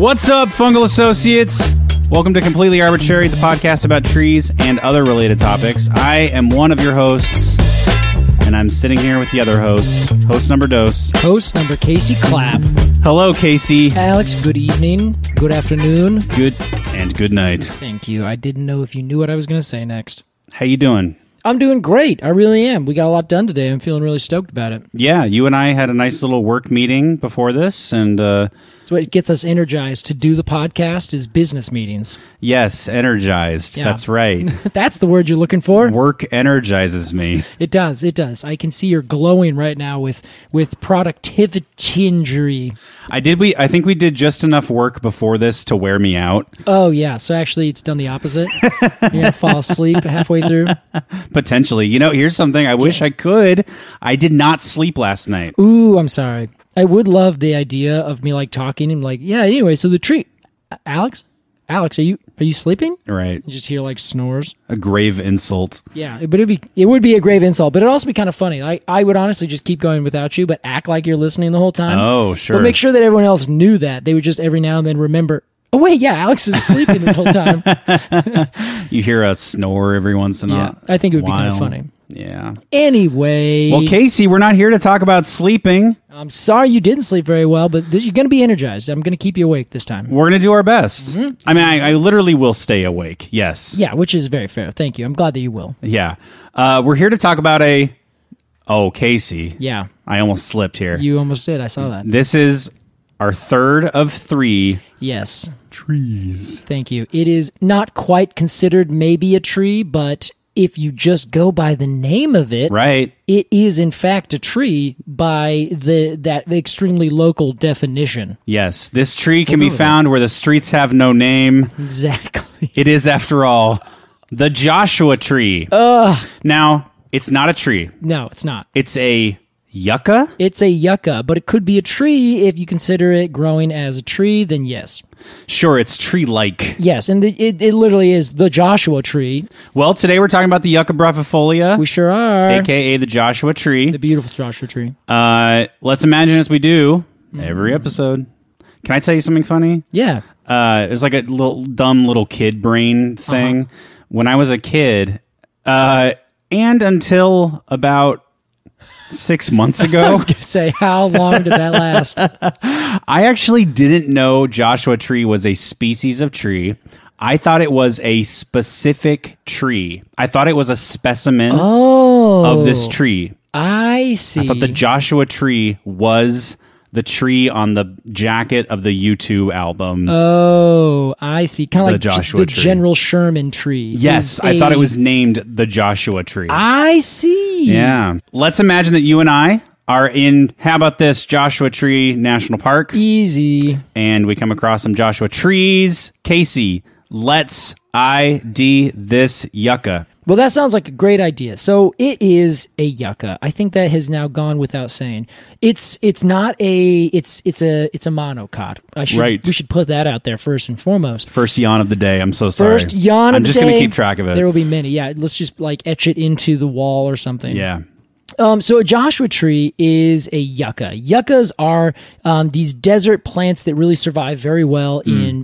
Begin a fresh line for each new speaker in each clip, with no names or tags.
What's up, Fungal Associates? Welcome to Completely Arbitrary, the podcast about trees and other related topics. I am one of your hosts, and I'm sitting here with the other host, host number Dose.
Host number Casey Clapp.
Hello, Casey.
Alex, good evening, good afternoon.
Good and good night.
Thank you. I didn't know if you knew what I was going to say next.
How you doing?
I'm doing great. I really am. We got a lot done today. I'm feeling really stoked about it.
Yeah, you and I had a nice little work meeting before this, and
It's what gets us energized to do the podcast is business meetings.
yes, energized.
Yeah.
That's right.
That's the word you're looking for?
Work energizes me.
It does. It does. I can see you're glowing right now with productivity injury.
I think we did just enough work before this to wear me out.
Oh, yeah. So actually, it's done the opposite. You're going to fall asleep halfway through.
Potentially. You know, here's something I wish I could. I did not sleep last night.
Ooh, I'm sorry. I would love the idea of me like talking and like, yeah, anyway, so the tree. Alex, are you sleeping?
Right.
You just hear like snores.
A grave insult.
Yeah, but it would be a grave insult, but it'd also be kind of funny. I would honestly just keep going without you, but act like you're listening the whole time.
Oh, sure.
But make sure that everyone else knew that. They would just every now and then remember, oh wait, yeah, Alex is sleeping this whole time.
You hear a snore every once in a while.
I think it would be kind of funny.
Yeah.
Anyway.
Well, Casey, we're not here to talk about sleeping.
I'm sorry you didn't sleep very well, but you're going to be energized. I'm going to keep you awake this time.
We're going to do our best.
Mm-hmm.
I mean, I literally will stay awake. Yes.
Yeah, which is very fair. Thank you. I'm glad that you will.
Yeah. We're here to talk about Oh, Casey.
Yeah.
I almost slipped here.
You almost did. I saw that.
This is our third of 3
Yes.
trees.
Thank you. It is not quite considered maybe a tree, but if you just go by the name of it,
Right.
it is in fact a tree by that extremely local definition.
Yes. This tree can be found where the streets have no name.
Exactly.
It is, after all, the Joshua tree. Now, it's not a tree.
No, it's not.
It's a yucca?
It's a yucca, but it could be a tree if you consider it growing as a tree, then yes.
Sure, it's tree-like.
Yes, and it literally is the Joshua tree.
Well, today we're talking about the Yucca brevifolia,
We sure are.
a.k.a. the Joshua tree.
The beautiful Joshua tree.
Let's imagine as we do every episode. Can I tell you something funny?
Yeah.
It's like a little dumb little kid brain thing. When I was a kid, and until about 6 months ago,
I was going to say, how long did that last?
I actually didn't know Joshua tree was a species of tree. I thought it was a specific tree. I thought it was a specimen of this tree.
I see.
I thought the Joshua tree was the tree on the jacket of the U2 album.
Oh, I see. Kind of
The
like
Joshua
the
tree.
General Sherman tree.
Yes, I thought it was named the Joshua tree.
I see.
Yeah. Let's imagine that you and I are in, how about this, Joshua Tree National Park,
Easy.
and we come across some Joshua trees. Casey, let's ID this yucca.
Well, that sounds like a great idea. So it is a yucca. I think that has now gone without saying. It's not a it's a monocot.
Right.
We should put that out there first and foremost.
First yawn of the day. I'm so sorry.
First yawn of
I'm
the
just
day.
going to keep track of it.
There will be many. Yeah, let's just like etch it into the wall or something.
Yeah.
So a Joshua tree is a yucca. Yuccas are these desert plants that really survive very well in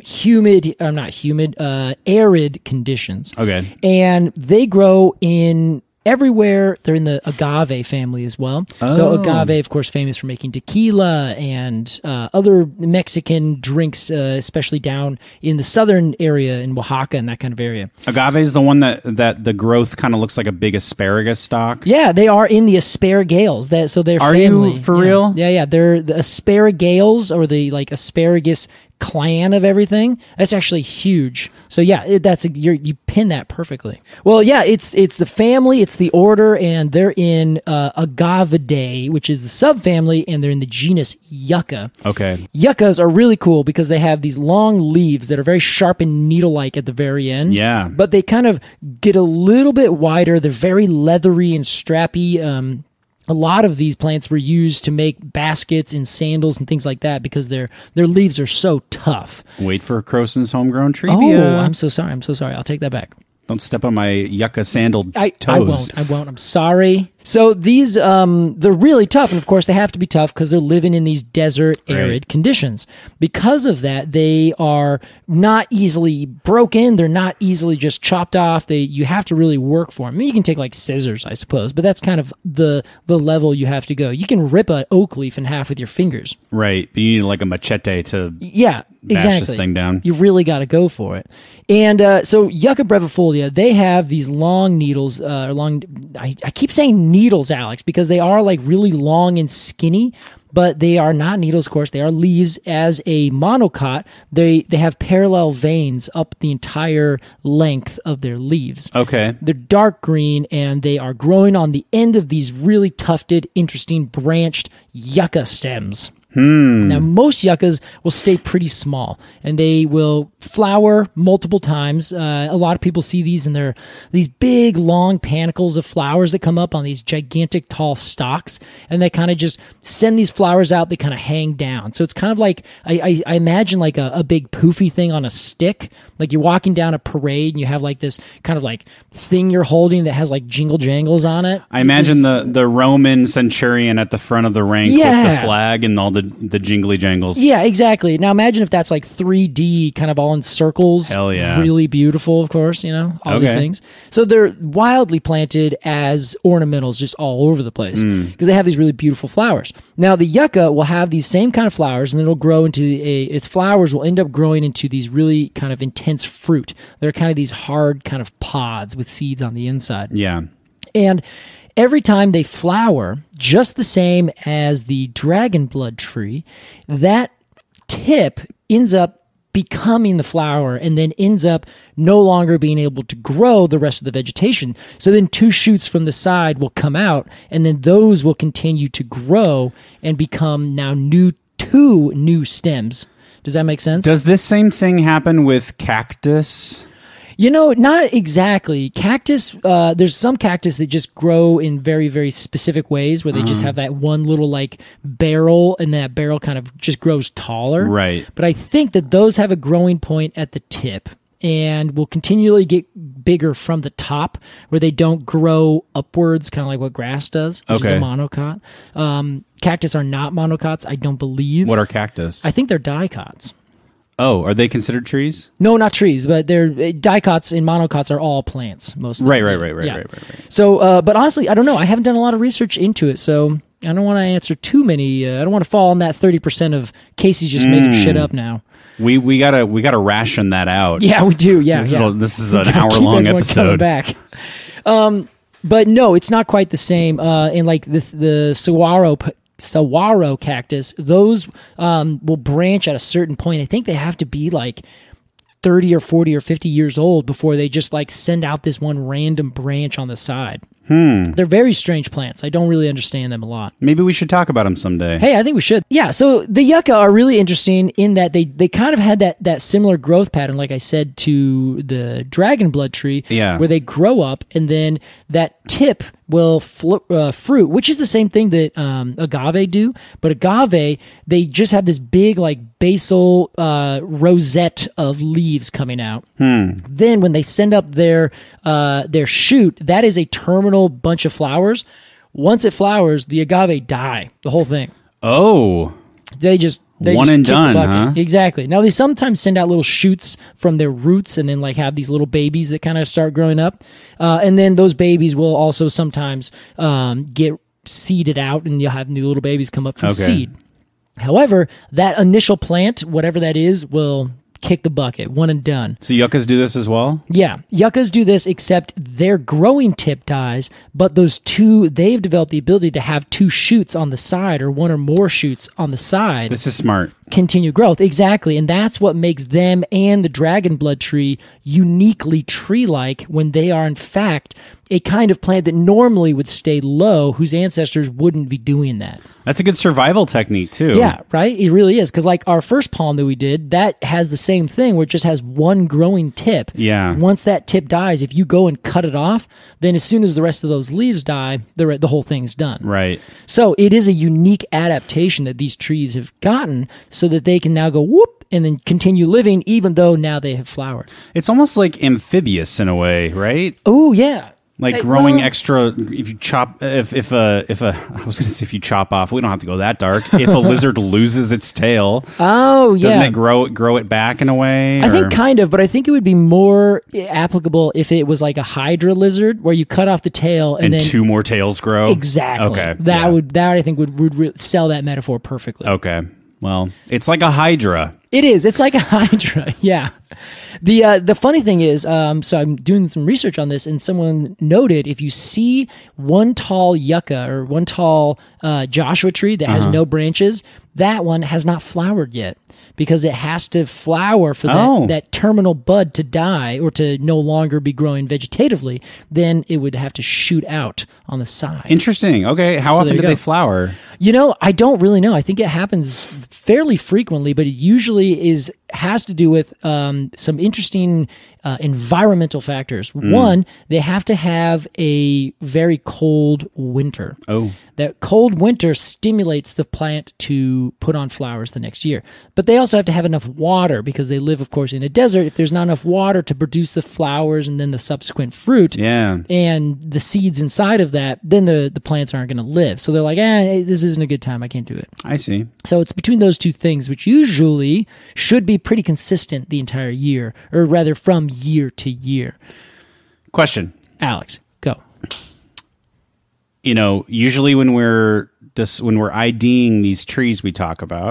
arid conditions.
Okay.
And they grow in everywhere. They're in the agave family as well. So agave, of course, famous for making tequila and other Mexican drinks, especially down in the southern area in Oaxaca and that kind of area.
Agave is the one that the growth kind of looks like a big asparagus stalk.
Yeah, they are in the asparagales. So they're
Are
family.
you for
Yeah.
real?
Yeah. They're the asparagales or the like asparagus clan of everything. That's actually huge. So yeah, you pin that perfectly. Well, yeah, it's the family, it's the order, and they're in Agavidae, which is the subfamily, and they're in the genus Yucca.
Okay.
Yuccas are really cool because they have these long leaves that are very sharp and needle-like at the very end.
Yeah.
But they kind of get a little bit wider. They're very leathery and strappy. A lot of these plants were used to make baskets and sandals and things like that because their leaves are so tough.
Wait for Croson's homegrown trivia.
Oh, I'm so sorry. I'll take that back.
Don't step on my yucca sandaled
I
toes.
won't. I'm sorry. So these, they're really tough. And of course, they have to be tough because they're living in these desert, arid conditions. Because of that, they are not easily broken. They're not easily just chopped off. You have to really work for them. I mean, you can take like scissors, I suppose, but that's kind of the level you have to go. You can rip an oak leaf in half with your fingers.
Right. You need like a machete to
bash
this thing down.
You really got to go for it. And so Yucca brevifolia, they have these long needles, I keep saying needles, Alex, because they are like really long and skinny, but they are not needles, of course. They are leaves. As a monocot, they have parallel veins up the entire length of their leaves.
Okay.
They're dark green, and they are growing on the end of these really tufted, interesting, branched yucca stems. Now, most yuccas will stay pretty small, and they will flower multiple times. A lot of people see these, and they're these big, long panicles of flowers that come up on these gigantic, tall stalks, and they kind of just send these flowers out. They kind of hang down. So it's kind of like, I imagine like a big poofy thing on a stick. Like you're walking down a parade, and you have like this kind of like thing you're holding that has like jingle jangles on it.
I imagine the Roman centurion at the front of the rank with the flag and all the jingly jangles.
Yeah, exactly. Now imagine if that's like 3D, kind of all in circles.
Hell yeah.
Really beautiful, of course, all these things. So they're wildly planted as ornamentals just all over the place because they have these really beautiful flowers. Now the yucca will have these same kind of flowers, and it'll grow into its flowers will end up growing into these really kind of intense fruit. They're kind of these hard kind of pods with seeds on the inside.
Yeah.
And every time they flower, just the same as the dragon blood tree, that tip ends up becoming the flower and then ends up no longer being able to grow the rest of the vegetation. So then two shoots from the side will come out, and then those will continue to grow and become now two new stems. Does that make sense?
Does this same thing happen with cactus?
Not exactly. Cactus, there's some cactus that just grow in very, very specific ways where they just have that one little like barrel, and that barrel kind of just grows taller.
Right.
But I think that those have a growing point at the tip and will continually get bigger from the top where they don't grow upwards, kind of like what grass does, which is a monocot. Cactus are not monocots, I don't believe.
What are cactus?
I think they're dicots.
Oh, are they considered trees?
No, not trees, but they're dicots and monocots are all plants mostly.
Right.
So, but honestly, I don't know. I haven't done a lot of research into it, so I don't want to answer too many. I don't want to fall on that 30% of Casey's just making shit up now.
We gotta ration that out.
Yeah, we do. Yeah,
this is an hour-long episode.
Back. But no, it's not quite the same. In like the saguaro cactus, those will branch at a certain point. I think they have to be like 30 or 40 or 50 years old before they just like send out this one random branch on the side. They're very strange plants. I don't really understand them a lot.
Maybe we should talk about them someday.
Hey, I think we should. Yeah, so the yucca are really interesting in that they kind of had that similar growth pattern, like I said, to the dragon blood tree, where they grow up and then that tip will fruit, which is the same thing that agave do. But agave, they just have this big like basal rosette of leaves coming out. Then when they send up their shoot, that is a terminal bunch of flowers. Once it flowers, the agave die, the whole thing.
Oh.
They just
one and done, huh?
Exactly. Now they sometimes send out little shoots from their roots and then like have these little babies that kind of start growing up. And then those babies will also sometimes get seeded out, and you'll have new little babies come up from seed. However, that initial plant, whatever that is, will kick the bucket, one and done.
So yuccas do this as well?
Yeah, yuccas do this, except their growing tip dies, but they've developed the ability to have two shoots on the side or one or more shoots on the side.
This is smart.
Continue growth, exactly. And that's what makes them and the dragon blood tree uniquely tree-like when they are in fact a kind of plant that normally would stay low, whose ancestors wouldn't be doing that.
That's a good survival technique, too.
Yeah, right? It really is. Because like our first palm that we did, that has the same thing where it just has one growing tip.
Yeah.
Once that tip dies, if you go and cut it off, then as soon as the rest of those leaves die, the whole thing's done.
Right.
So it is a unique adaptation that these trees have gotten so that they can now go whoop and then continue living even though now they have flowered.
It's almost like amphibious in a way, right?
Oh, yeah.
Like growing extra, if you chop, if a, I was going to say if you chop off, we don't have to go that dark. If a lizard loses its tail, doesn't it grow it back in a way?
I think kind of, but I think it would be more applicable if it was like a Hydra lizard where you cut off the tail and then
2 more tails grow.
Exactly.
Okay.
That I think would sell that metaphor perfectly.
Okay. Well, it's like a Hydra.
It is. It's like a Hydra. Yeah. The funny thing is, so I'm doing some research on this, and someone noted if you see one tall yucca or one tall Joshua tree that has no branches, that one has not flowered yet because it has to flower for that terminal bud to die or to no longer be growing vegetatively. Then it would have to shoot out on the side.
Interesting. Okay. How often do they flower?
I don't really know. I think it happens fairly frequently, but it usually has to do with some interesting environmental factors. One, they have to have a very cold winter.
Oh.
That cold winter stimulates the plant to put on flowers the next year. But they also have to have enough water because they live, of course, in a desert. If there's not enough water to produce the flowers and then the subsequent fruit and the seeds inside of that, then the plants aren't going to live. So they're like, this isn't a good time. I can't do it.
I see.
So it's between those two things, which usually should be pretty consistent the entire year, or rather from year to year.
Question.
Alex, go.
Usually when we're IDing these trees we talk about,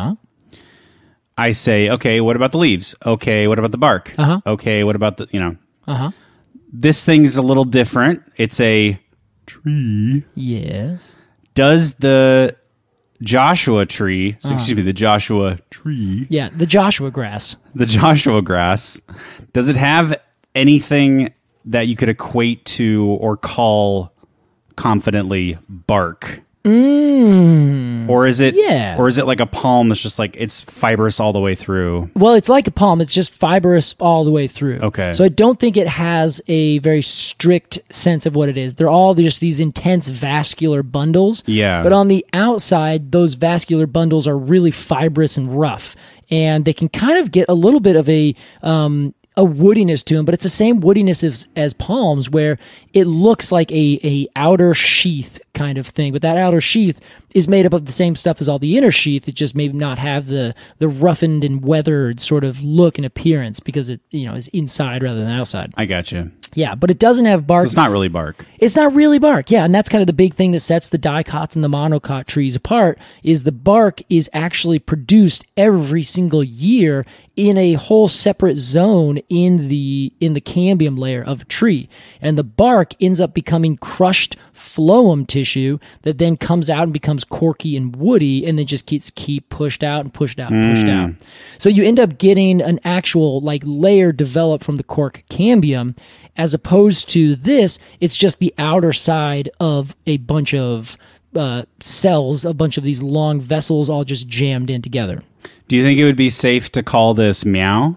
I say, okay, what about the leaves? Okay, what about the bark? Okay, what about the, This thing's a little different. It's a tree.
Yes.
Does the Joshua tree, the Joshua tree.
Yeah, the Joshua grass.
The Joshua grass. Does it have anything that you could equate to or call confidently bark? Or is it like a palm that's just like it's fibrous all the way through?
Well, it's like a palm. It's just fibrous all the way through.
Okay.
So I don't think it has a very strict sense of what it is. They're all just these intense vascular bundles.
Yeah.
But on the outside, those vascular bundles are really fibrous and rough. And they can kind of get a little bit of a woodiness to them, but it's the same woodiness as palms, where it looks like a outer sheath kind of thing. But that outer sheath is made up of the same stuff as all the inner sheath. It just may not have the roughened and weathered sort of look and appearance because it is inside rather than outside.
I got you.
Yeah, but it doesn't have bark.
So it's not really bark.
It's not really bark, yeah, and that's kind of the big thing that sets the dicots and the monocot trees apart, is the bark is actually produced every single year in a whole separate zone in the cambium layer of a tree. And the bark ends up becoming crushed phloem tissue that then comes out and becomes corky and woody and then just keep pushed out and pushed out and pushed out. So you end up getting an actual layer developed from the cork cambium, as opposed to this, it's just the outer side of a bunch of cells, a bunch of these long vessels all just jammed in together.
Do you think it would be safe to call this meow?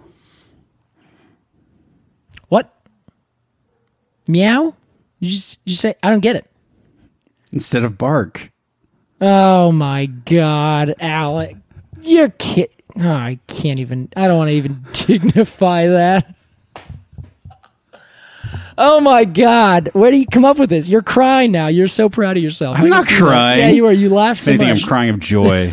What? Meow? You say, I don't get it.
Instead of bark.
Oh my God, Alec. You're kidding. Oh, I don't want to even dignify that. Oh my God. Where do you come up with this? You're crying now. You're so proud of yourself.
I'm not crying.
Yeah, you are. You laughed so much.
I think I'm crying of joy.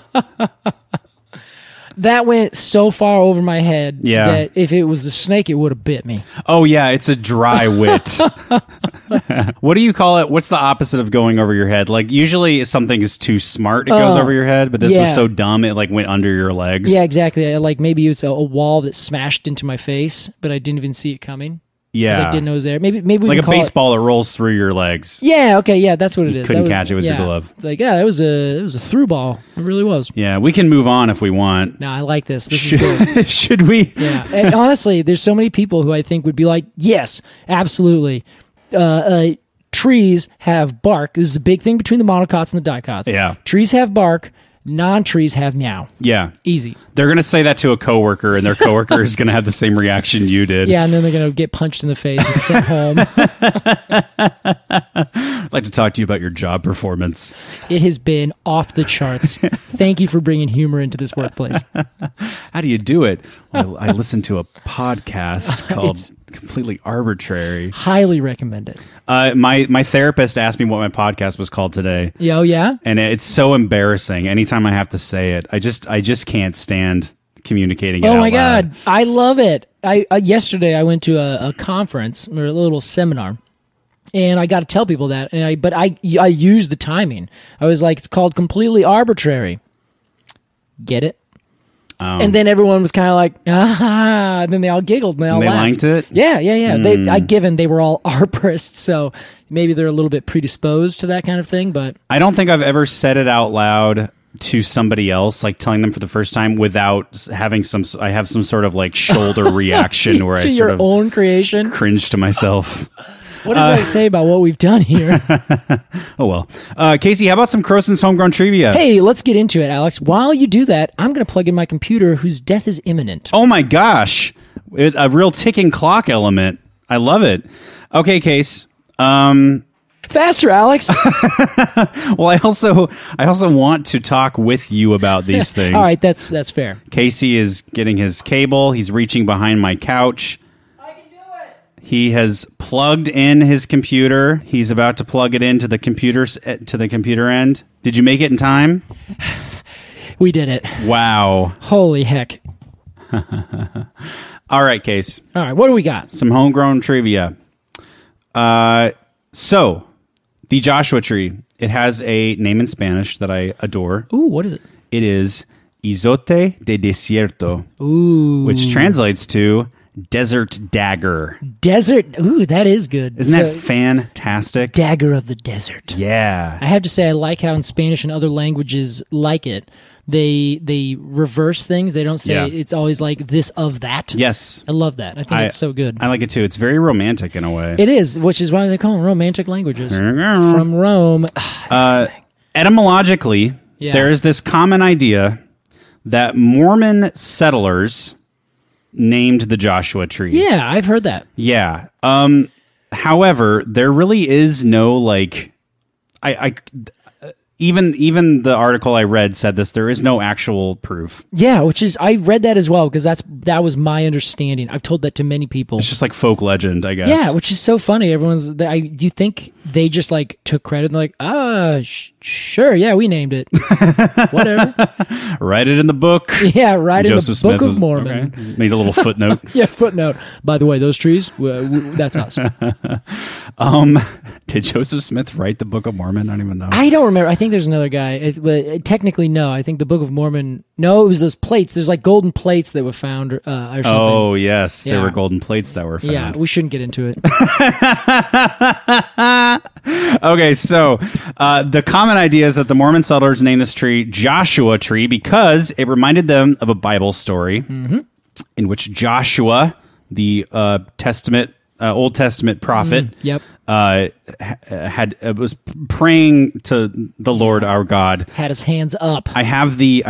That went so far over my head that if it was a snake, it would have bit me.
Oh, yeah. It's a dry wit. What do you call it? What's the opposite of going over your head? Usually if something is too smart, it goes over your head, but this was so dumb, it went under your legs.
Yeah, exactly. Maybe it's a wall that smashed into my face, but I didn't even see it coming.
Yeah.
Because I didn't know it was there. Maybe we
like a
call
baseball that rolls through your legs.
Yeah, okay, yeah, that's what it is.
Couldn't catch it with your glove.
It's like, it was a through ball. It really was.
Yeah, we can move on if we want.
No, I like this. This is good.
Should we?
Yeah. And honestly, there's so many people who I think would be like, yes, absolutely. Trees have bark. This is a big thing between the monocots and the dicots.
Yeah.
Trees have bark. Non-trees have meow.
Yeah.
Easy.
They're going to say that to a coworker, and their coworker is going to have the same reaction you did.
Yeah, and then they're going to get punched in the face and sent home.
I'd like to talk to you about your job performance.
It has been off the charts. Thank you for bringing humor into this workplace.
How do you do it? I listened to a podcast called Completely Arbitrary.
Highly recommend it.
My therapist asked me what my podcast was called today.
Oh, yeah?
And it's so embarrassing. Anytime I have to say it, I just can't stand communicating it
Oh
out
my
loud.
God. I love it. Yesterday I went to a conference or a little seminar. And I got to tell people that. But I used the timing. I was like, it's called Completely Arbitrary. Get it? And then everyone was kind of like, ah, and then they all giggled and they all
They
laughed.
liked it?
Yeah. Given they were all arborists, so maybe they're a little bit predisposed to that kind of thing, but
I don't think I've ever said it out loud to somebody else, like telling them for the first time without having some sort of like shoulder reaction where
to
I sort
your
of
own creation.
cringe to myself.
What does that say about what we've done here?
Oh, well. Casey, how about some Croson's Homegrown Trivia?
Hey, let's get into it, Alex. While you do that, I'm going to plug in my computer whose death is imminent.
Oh, my gosh. A real ticking clock element. I love it. Okay, Case.
Faster, Alex.
Well, I also want to talk with you about these things.
All right, that's fair.
Casey is getting his cable. He's reaching behind my couch.
I can do it.
He has plugged in his computer. He's about to plug it into the computer end. Did you make it in time?
We did it.
Wow.
Holy heck.
All right, Case.
All right, what do we got?
Some homegrown trivia. So, the Joshua Tree, it has a name in Spanish that I adore.
Ooh, what is it?
It is Izote de Desierto,
Ooh.
which translates to desert dagger.
Desert. Ooh, that is good.
Isn't that fantastic?
Dagger of the desert.
Yeah.
I have to say, I like how in Spanish and other languages like it, they reverse things. They don't say it's always like this of that.
Yes.
I love that. I think it's so good.
I like it too. It's very romantic in a way.
It is, which is why they call them romantic languages. From Rome.
Etymologically, there is this common idea that Mormon settlers named the Joshua Tree.
Yeah, I've heard that.
Yeah. However, there really is no like even the article I read said this. There is no actual proof.
Yeah, which is I read that as well because that was my understanding. I've told that to many people.
It's just like folk legend, I guess.
Yeah, which is so funny. Everyone's. Do you think they just like took credit and like, sure, yeah, we named it. Whatever.
Write it in the book.
Yeah, write it in the Book of Mormon.
Okay. Made a little footnote.
Yeah, footnote. By the way, those trees, that's us.
Did Joseph Smith write the Book of Mormon? I don't even know.
I don't remember. I think there's another guy. But technically, no. I think the Book of Mormon. No, it was those plates. There's like golden plates that were found or something.
Oh, yes.
Yeah.
There were golden plates that were found.
Yeah, we shouldn't get into it.
Okay, so the common idea is that the Mormon settlers named this tree Joshua Tree because it reminded them of a Bible story in which Joshua, the Old Testament prophet,
Yep.
was praying to the Lord our God.
Had his hands up.
I have the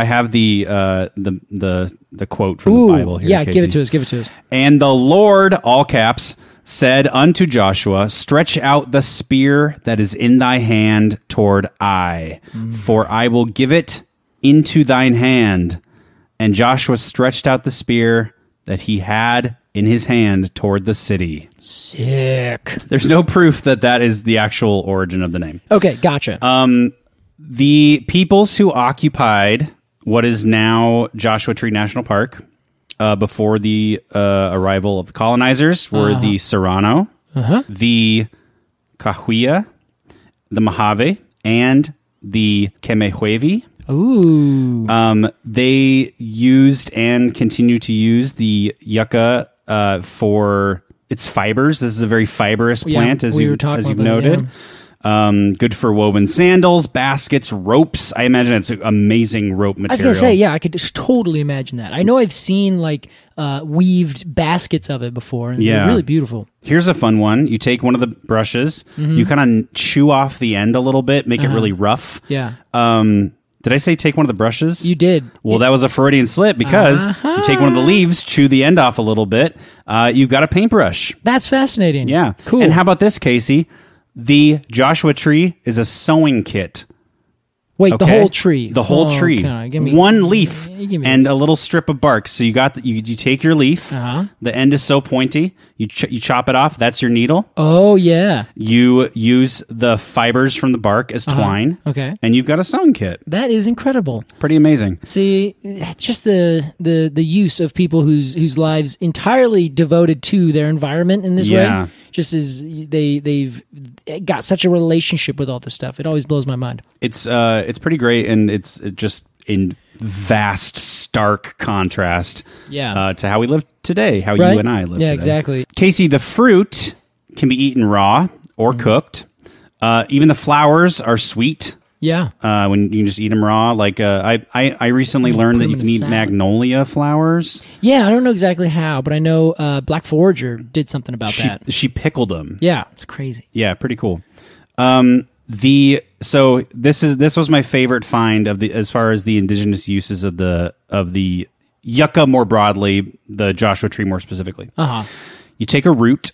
quote from the Bible here.
Yeah,
Casey.
give it to us.
And the Lord, all caps, said unto Joshua, stretch out the spear that is in thy hand toward Ai, for I will give it into thine hand. And Joshua stretched out the spear that he had in his hand toward the city.
Sick.
There's no proof that is the actual origin of the name.
Okay, gotcha.
The peoples who occupied what is now Joshua Tree National Park before the arrival of the colonizers were the Serrano, the Cahuilla, the Mojave, and the Kemehuevi.
Ooh.
They used and continue to use the yucca for its fibers. This is a very fibrous plant, as you've noted. Good for woven sandals, baskets, ropes. I imagine it's an amazing rope material.
I was going to say, yeah, I could just totally imagine that. I know I've seen like weaved baskets of it before, and they're really beautiful.
Here's a fun one. You take one of the brushes, you kind of chew off the end a little bit, make it really rough.
Yeah.
Did I say take one of the brushes?
You did.
Well, that was a Freudian slip because if you take one of the leaves, chew the end off a little bit, you've got a paintbrush.
That's fascinating.
Yeah.
Cool.
And how about this, Casey? The Joshua Tree is a sewing kit.
Wait, the whole tree.
The whole tree. One leaf and a little strip of bark. So you got you take your leaf. The end is so pointy. You chop it off. That's your needle.
Oh yeah.
You use the fibers from the bark as twine.
Okay.
And you've got a sewing kit.
That is incredible.
Pretty amazing.
See, just the use of people whose lives entirely devoted to their environment in this way. Just as they've got such a relationship with all this stuff. It always blows my mind.
It's pretty great, and it's just in vast, stark contrast to how we live today, how you and I live today.
Yeah, exactly.
Casey, the fruit can be eaten raw or cooked. Even the flowers are sweet.
Yeah.
When you can just eat them raw. Like I recently learned that you can eat magnolia flowers.
Yeah, I don't know exactly how, but I know Black Forager did something about that.
She pickled them.
Yeah, it's crazy.
Yeah, pretty cool. So this was my favorite find of the as far as the indigenous uses of the yucca more broadly, the Joshua tree more specifically. You take a root,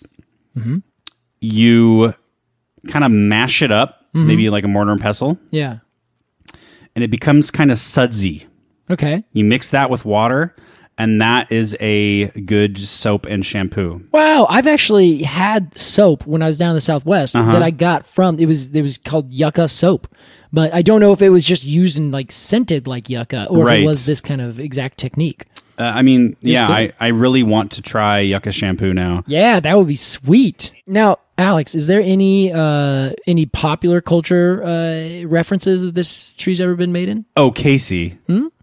you kind of mash it up, maybe like a mortar and pestle.
Yeah.
And it becomes kind of sudsy.
Okay.
You mix that with water, and that is a good soap and shampoo.
Wow, I've actually had soap when I was down in the Southwest that I got from it was called yucca soap. But I don't know if it was just used and like scented like yucca or if it was this kind of exact technique.
I really want to try yucca shampoo now.
Yeah, that would be sweet. Now, Alex, is there any popular culture references that this tree's ever been made in?
Oh, Casey.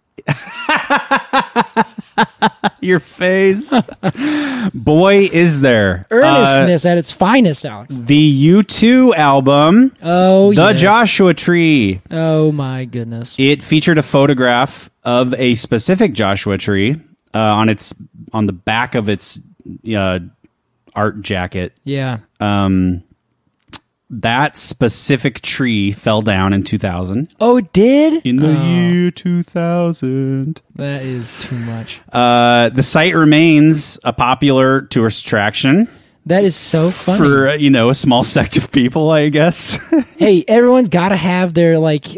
Your face. Boy, is there.
Earnestness at its finest, Alex.
The U2 album.
Oh,
The Joshua Tree.
Oh, my goodness.
It featured a photograph of a specific Joshua tree on the back of its art jacket.
Yeah.
That specific tree fell down in 2000.
Oh, it did?
In the year 2000.
That is too much.
The site remains a popular tourist attraction.
That is so funny.
For, a small sect of people, I guess.
Hey, everyone's got to have their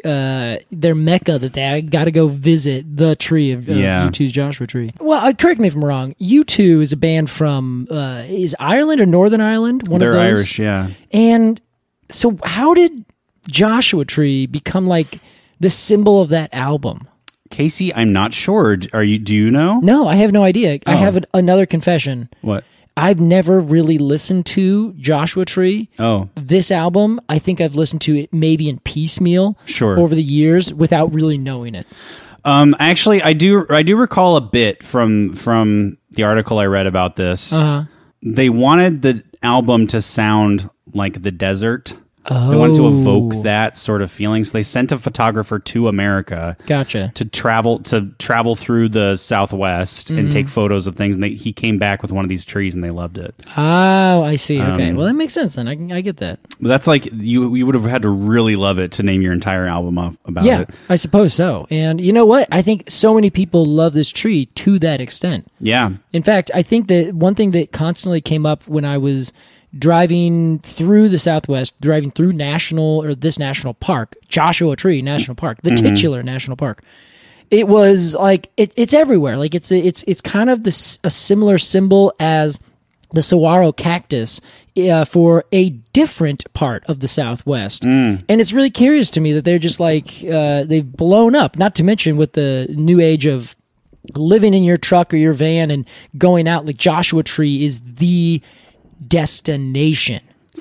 mecca that they got to go visit, the tree of U2's Joshua Tree. Well, correct me if I'm wrong. U2 is a band from, is Ireland or Northern Ireland?
They're Irish, yeah.
And so how did Joshua Tree become like the symbol of that album?
Casey, I'm not sure. Do you know?
No, I have no idea. I have another confession.
What?
I've never really listened to Joshua Tree.
Oh.
This album, I think I've listened to it maybe in piecemeal over the years without really knowing it.
Actually, I do recall a bit from the article I read about this. They wanted the album to sound like the desert. They wanted to evoke that sort of feeling. So they sent a photographer to America.
Gotcha.
To travel through the Southwest and take photos of things. And he came back with one of these trees, and they loved it.
Oh, I see. Okay. Well, that makes sense then. I get that.
But that's like you would have had to really love it to name your entire album about it.
Yeah, I suppose so. And you know what? I think so many people love this tree to that extent.
Yeah.
In fact, I think that one thing that constantly came up when I was driving through the Southwest, driving through this national park, Joshua Tree National Park, the titular national park. It was like it's everywhere. Like it's kind of a similar symbol as the saguaro cactus for a different part of the Southwest. And it's really curious to me that they're just like they've blown up. Not to mention with the new age of living in your truck or your van and going out. Like Joshua Tree is the destination.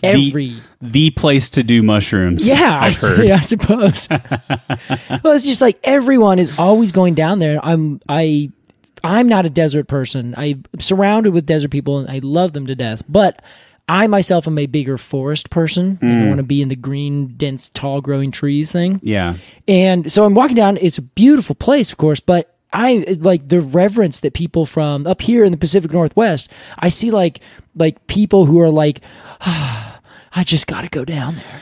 The place to do mushrooms. Yeah, I've heard. I suppose. Well, it's just like everyone is always going down there. I'm not a desert person. I'm surrounded with desert people, and I love them to death. But I myself am a bigger forest person. I want to be in the green, dense, tall-growing trees thing. Yeah. And so I'm walking down. It's a beautiful place, of course, but I like the reverence that people from up here in the Pacific Northwest, I see like people who are like, I just got to go down there.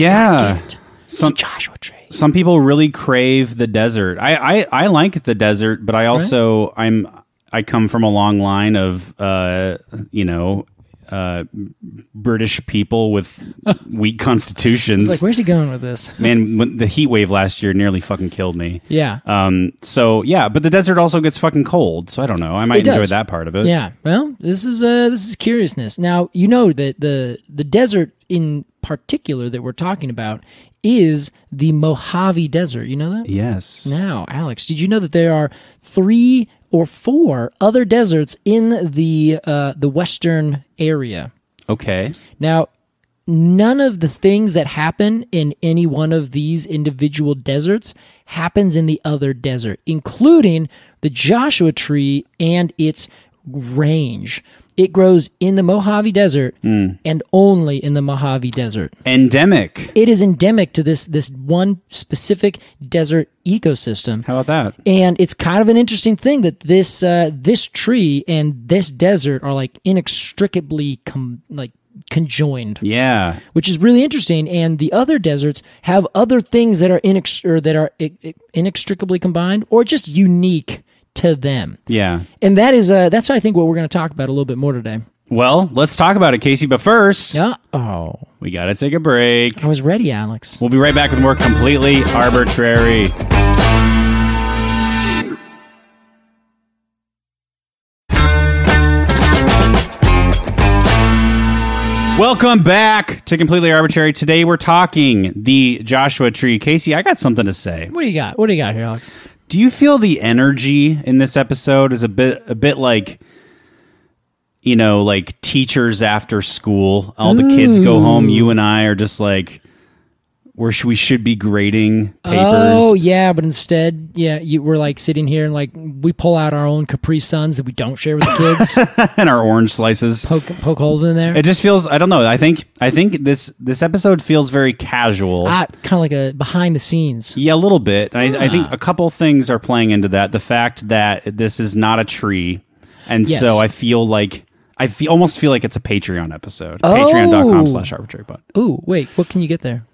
Some Joshua Tree. Some people really crave the desert. I like the desert, but I also I come from a long line of
British people with weak constitutions.
Like, where's he going with this?
Man, when the heat wave last year nearly fucking killed me.
Yeah.
So yeah, but the desert also gets fucking cold. So I don't know. I might enjoy that part of it.
Yeah. Well, this is curiousness. Now, you know that the desert in particular that we're talking about is the Mojave Desert. You know that?
Yes.
Now, Alex, did you know that there are 3 or 4 other deserts in the western area?
Okay.
Now, none of the things that happen in any one of these individual deserts happens in the other desert, including the Joshua Tree and its range. It grows in the Mojave Desert and only in the Mojave Desert.
Endemic.
It is endemic to this one specific desert ecosystem.
How about that?
And it's kind of an interesting thing that this tree and this desert are like inextricably conjoined.
Yeah.
Which is really interesting. And the other deserts have other things that are inextricably combined or just unique to them.
Yeah.
And that's I think what we're going to talk about a little bit more today.
Well, let's talk about it, Casey. But first,
we
got to take a break.
I was ready, Alex.
We'll be right back with more Completely Arbitrary. Welcome back to Completely Arbitrary. Today we're talking the Joshua Tree. Casey, I got something to say.
What do you got? What do you got here, Alex?
Do you feel the energy in this episode is a bit like, you know, like teachers after school? All the kids go home. You and I are just like, we should be grading papers.
Oh, yeah, but instead, we're like sitting here and like we pull out our own Capri Suns that we don't share with the kids.
And our orange slices.
Poke holes in there.
It just feels, I don't know, I think this episode feels very casual.
Kind of like a behind the scenes.
Yeah, a little bit. I think a couple things are playing into that. The fact that this is not a tree. And so I feel like, almost feel like it's a Patreon episode. Patreon.com/arbitrarybot.
Ooh, wait, what can you get there?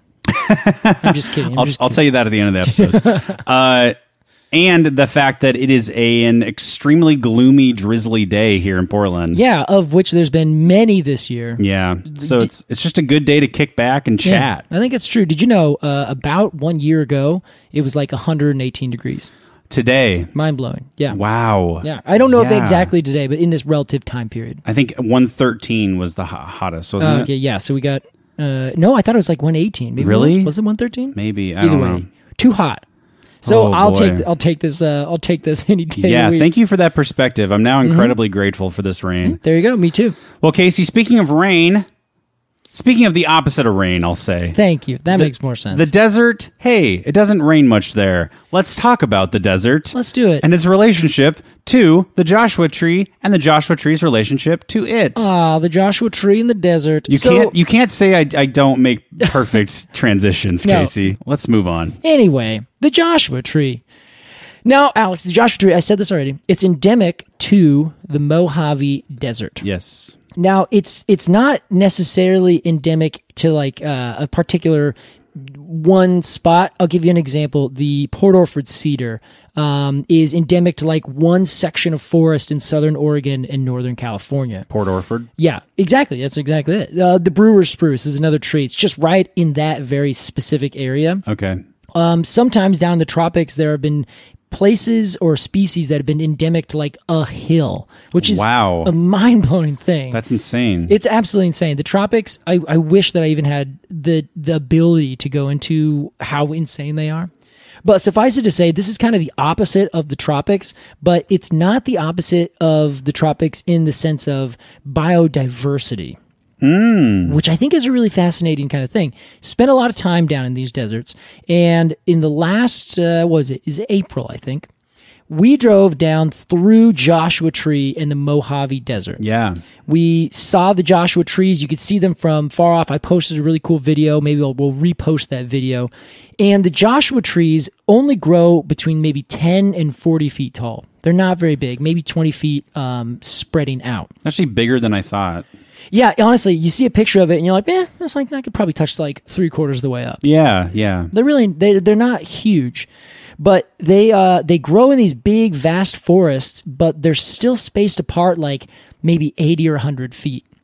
I'm just kidding.
I'll tell you that at the end of the episode. And the fact that it is an extremely gloomy, drizzly day here in Portland.
Yeah, of which there's been many this year.
Yeah, so it's just a good day to kick back and chat.
I think it's true. Did you know about 1 year ago, it was like 118 degrees?
Today.
Mind blowing. Yeah.
Wow.
Yeah. I don't know if exactly today, but in this relative time period.
I think 113 was the hottest, wasn't it?
Okay, yeah. So we got... no, I thought it was like 118. Maybe
really?
Was it 113?
Maybe. I don't know.
Too hot. So I'll take this any day.
Yeah, thank you for that perspective. I'm now incredibly grateful for this rain.
There you go. Me too.
Well, Casey, speaking of rain, speaking of the opposite of rain, I'll say.
Thank you. That makes more sense.
The desert, hey, it doesn't rain much there. Let's talk about the desert.
Let's do it.
And its relationship to the Joshua Tree and the Joshua Tree's relationship to it.
The Joshua Tree in the desert.
You can't say I don't make perfect transitions, Casey. Let's move on.
Anyway, the Joshua Tree. Now, Alex, the Joshua Tree, I said this already, it's endemic to the Mojave Desert.
Yes.
Now, it's not necessarily endemic to like a particular one spot. I'll give you an example. The Port Orford cedar is endemic to like one section of forest in southern Oregon and northern California.
Port Orford?
Yeah, exactly. That's exactly it. The brewer's spruce is another tree. It's just right in that very specific area.
Okay.
Sometimes down in the tropics, there have been places or species that have been endemic to like a hill, which is a mind-blowing thing.
That's insane.
It's absolutely insane. The tropics, I wish that I even had the ability to go into how insane they are. But suffice it to say, this is kind of the opposite of the tropics, but it's not the opposite of the tropics in the sense of biodiversity. Which I think is a really fascinating kind of thing. Spent a lot of time down in these deserts, and in the last, is it April, I think, we drove down through Joshua Tree in the Mojave Desert.
Yeah.
We saw the Joshua trees. You could see them from far off. I posted a really cool video. Maybe we'll repost that video. And the Joshua trees only grow between maybe 10 and 40 feet tall. They're not very big, maybe 20 feet spreading out.
Actually bigger than I thought.
Yeah, honestly, you see a picture of it and you're like, it's like I could probably touch like 3/4 of the way up.
Yeah, yeah.
They're not huge, but they grow in these big, vast forests, but they're still spaced apart like maybe 80 or 100 feet.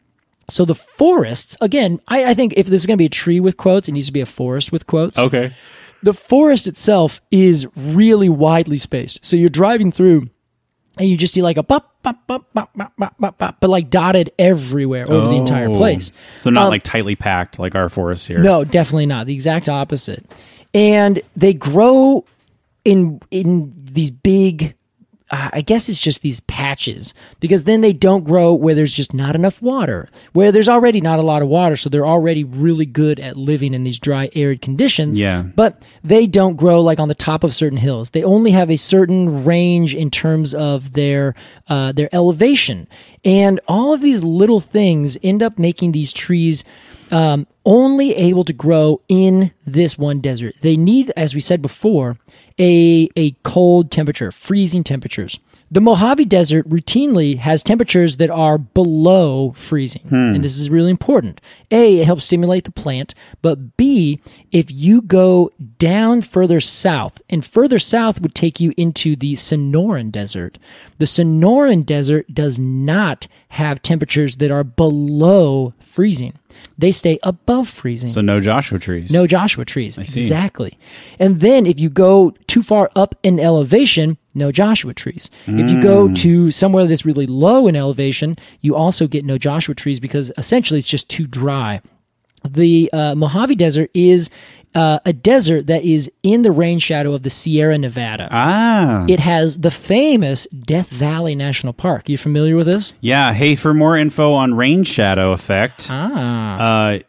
So the forests, again, I think if there's going to be a tree with quotes, it needs to be a forest with quotes.
Okay.
The forest itself is really widely spaced. So you're driving through and you just see like a bop, bop, bop, bop, bop, bop, bop, bop, but like dotted everywhere over the entire place.
So not like tightly packed like our forests here.
No, definitely not. The exact opposite. And they grow in these big, I guess it's just these patches, because then they don't grow where there's just not enough water, where there's already not a lot of water, so they're already really good at living in these dry, arid conditions.
Yeah.
But they don't grow like on the top of certain hills. They only have a certain range in terms of their elevation. And all of these little things end up making these trees only able to grow in this one desert. They need, as we said before, a cold temperature, freezing temperatures. The Mojave Desert routinely has temperatures that are below freezing. And this is really important. A, it helps stimulate the plant, but B, if you go down further south, and further south would take you into the Sonoran Desert. The Sonoran Desert does not have temperatures that are below freezing. They stay above freezing.
So no Joshua trees.
No Joshua trees.
I see.
Exactly. And then if you go too far up in elevation, no Joshua trees. If you go to somewhere that's really low in elevation, you also get no Joshua trees because essentially it's just too dry. The Mojave Desert is a desert that is in the rain shadow of the Sierra Nevada.
Ah.
It has the famous Death Valley National Park. You familiar with this?
Yeah. Hey, for more info on rain shadow effect, time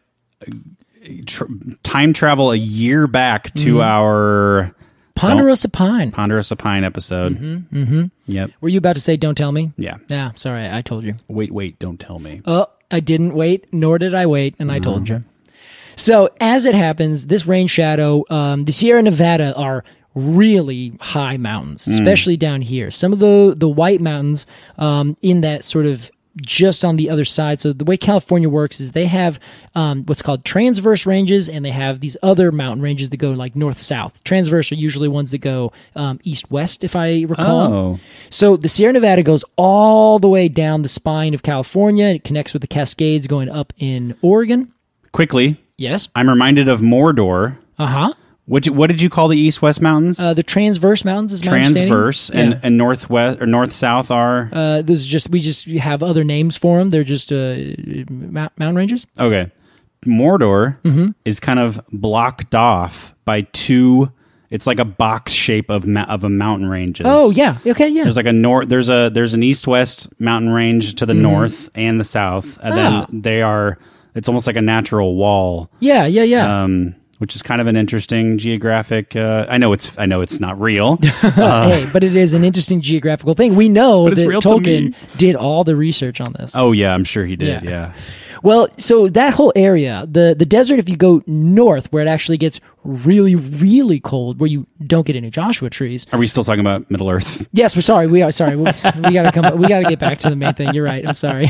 travel a year back to our
Ponderosa Pine.
Ponderosa Pine episode. Yep.
Were you about to say don't tell me?
Yeah.
Yeah, sorry, I told you.
Wait, don't tell me.
Oh, I didn't wait, nor did I wait, and I told you. So as it happens, this rain shadow, the Sierra Nevada are really high mountains, especially down here. Some of the white mountains in that sort of just on the other side. So the way California works is they have what's called transverse ranges, and they have these other mountain ranges that go like north-south. Transverse are usually ones that go east-west, if I recall.
Oh.
So the Sierra Nevada goes all the way down the spine of California. It connects with the Cascades going up in Oregon.
Quickly,
Yes.
I'm reminded of Mordor.
Uh-huh.
What did you call the east-west mountains?
The transverse mountains is my understanding.
Transverse and northwest or north-south are
Those we just have other names for them. They're just mountain ranges.
okay. Mordor is kind of blocked off by two. It's like a box shape of a mountain ranges.
Oh yeah, okay, yeah.
There's like a there's an east-west mountain range to the north and the south, and then it's almost like a natural wall.
Yeah, yeah, yeah.
Which is kind of an interesting geographic. I know it's not real.
Hey, but it is an interesting geographical thing. We know
But it's
that
real to
Tolkien
me.
did all the research on this.
Oh yeah, I'm sure he did. Yeah.
Well, so that whole area, the desert, if you go north, where it actually gets really, really cold, where you don't get any Joshua trees.
Are we still talking about Middle Earth?
Yes, we're sorry. We are sorry. We gotta come. We gotta get back to the main thing. You're right. I'm sorry.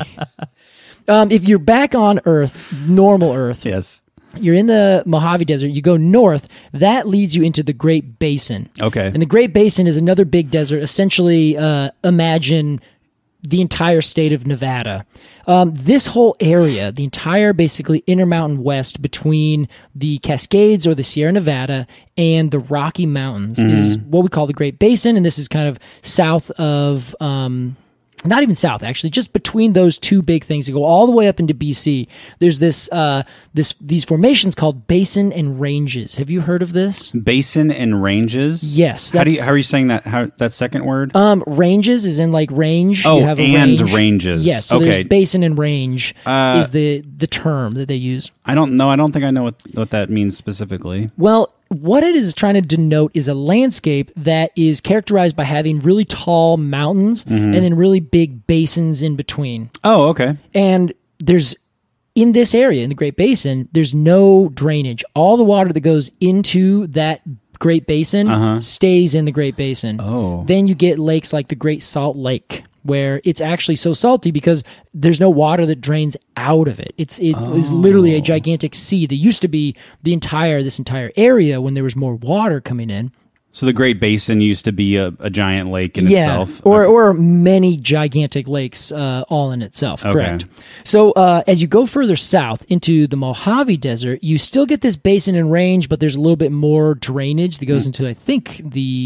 If you're back on Earth, normal Earth,
Yes.
you're in the Mojave Desert, you go north, that leads you into the Great Basin.
Okay.
And the Great Basin is another big desert. Essentially, imagine the entire state of Nevada. This whole area, the entire basically Intermountain West between the Cascades or the Sierra Nevada and the Rocky Mountains is what we call the Great Basin. And this is kind of south of... not even south, actually, just between those two big things that go all the way up into BC. There's these formations called basin and ranges. Have you heard of this?
Basin and ranges.
Yes.
How are you saying that? That second word?
Ranges is in like range.
Oh,
you have a
and
range.
ranges.
Yes. So
Okay.
there's basin and range is the term that they use.
I don't know. I don't think I know what that means specifically.
Well, what it is trying to denote is a landscape that is characterized by having really tall mountains and then really big basins in between.
Oh, okay.
And there's, in this area, in the Great Basin, there's no drainage. All the water that goes into that Great Basin stays in the Great Basin.
Oh.
Then you get lakes like the Great Salt Lake, where it's actually so salty because there's no water that drains out of it. It is literally a gigantic sea that used to be this entire area when there was more water coming in.
So the Great Basin used to be a giant lake in itself?
Or many gigantic lakes all in itself, correct.
Okay.
So as you go further south into the Mojave Desert, you still get this basin and range, but there's a little bit more drainage that goes into, I think,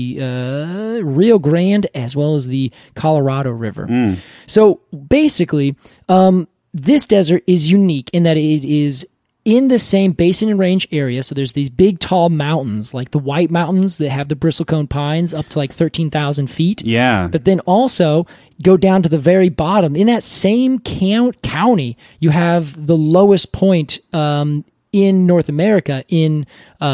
the Rio Grande as well as the Colorado River. So basically, this desert is unique in that it is in the same basin and range area. So there's these big, tall mountains, like the White Mountains that have the bristlecone pines up to like 13,000 feet.
Yeah.
But then also go down to the very bottom. In that same county, you have the lowest point in North America in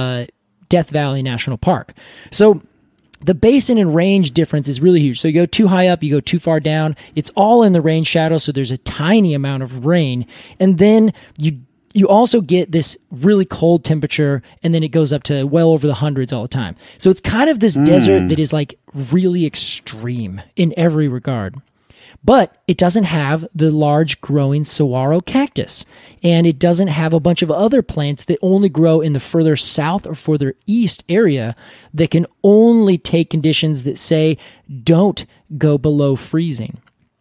Death Valley National Park. So the basin and range difference is really huge. So you go too high up, you go too far down. It's all in the rain shadow, so there's a tiny amount of rain. And then you also get this really cold temperature, and then it goes up to well over the hundreds all the time. So it's kind of this desert that is like really extreme in every regard. But it doesn't have the large growing saguaro cactus, and it doesn't have a bunch of other plants that only grow in the further south or further east area that can only take conditions that say don't go below freezing.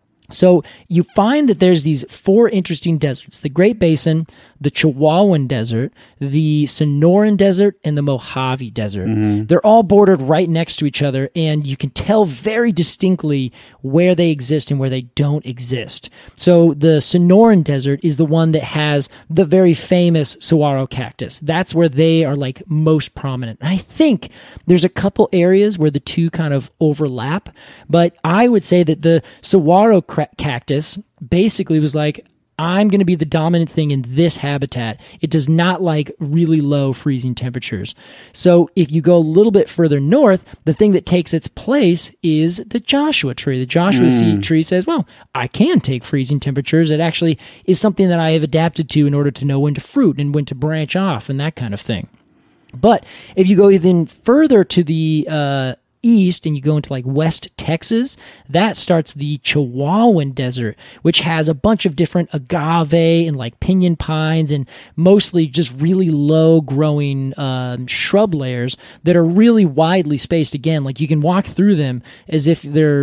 So you find that there's these 4 interesting deserts: the Great Basin, the Chihuahuan Desert, the Sonoran Desert, and the Mojave Desert. They're all bordered right next to each other, and you can tell very distinctly where they exist and where they don't exist. So the Sonoran Desert is the one that has the very famous saguaro cactus. That's where they are like most prominent. And I think there's a couple areas where the two kind of overlap, but I would say that the saguaro cactus basically was like, I'm going to be the dominant thing in this habitat. It does not like really low freezing temperatures. So if you go a little bit further north, the thing that takes its place is the Joshua tree. The Joshua tree says, well, I can take freezing temperatures. It actually is something that I have adapted to in order to know when to fruit and when to branch off and that kind of thing. But if you go even further to the east and you go into like West Texas, that starts the Chihuahuan Desert, which has a bunch of different agave and like pinyon pines and mostly just really low growing shrub layers that are really widely spaced. Again, like you can walk through them as if they're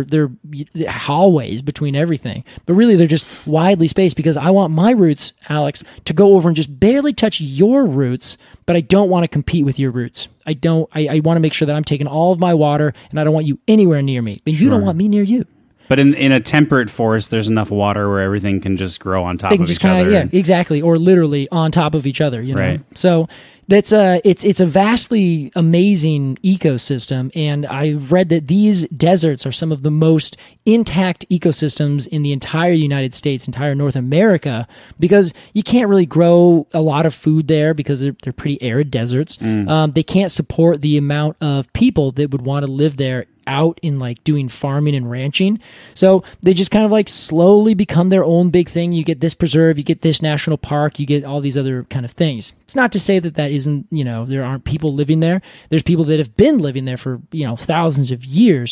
hallways between everything, but really they're just widely spaced because I want my roots, Alex, to go over and just barely touch your roots, but I don't want to compete with your roots. I want to make sure that I'm taking all of my water, and I don't want you anywhere near me. But you don't want me near you.
But in a temperate forest, there's enough water where everything can just grow on top of each other.
Yeah, exactly. Or literally on top of each other, you know?
Right.
So that's it's a vastly amazing ecosystem, and I read that these deserts are some of the most intact ecosystems in the entire United States, entire North America, because you can't really grow a lot of food there because they're pretty arid deserts. They can't support the amount of people that would want to live there out in like doing farming and ranching. So they just kind of like slowly become their own big thing. You get this preserve, you get this national park, you get all these other kind of things. It's not to say that that isn't, you know, there aren't people living there. There's people that have been living there for, you know, thousands of years.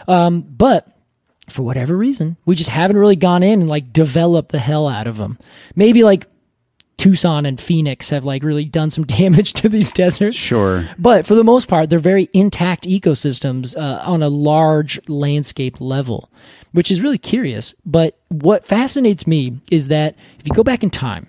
But for whatever reason, we just haven't really gone in and like developed the hell out of them. Maybe like Tucson and Phoenix have like really done some damage to these deserts.
Sure.
But for the most part, they're very intact ecosystems on a large landscape level, which is really curious. But what fascinates me is that if you go back in time,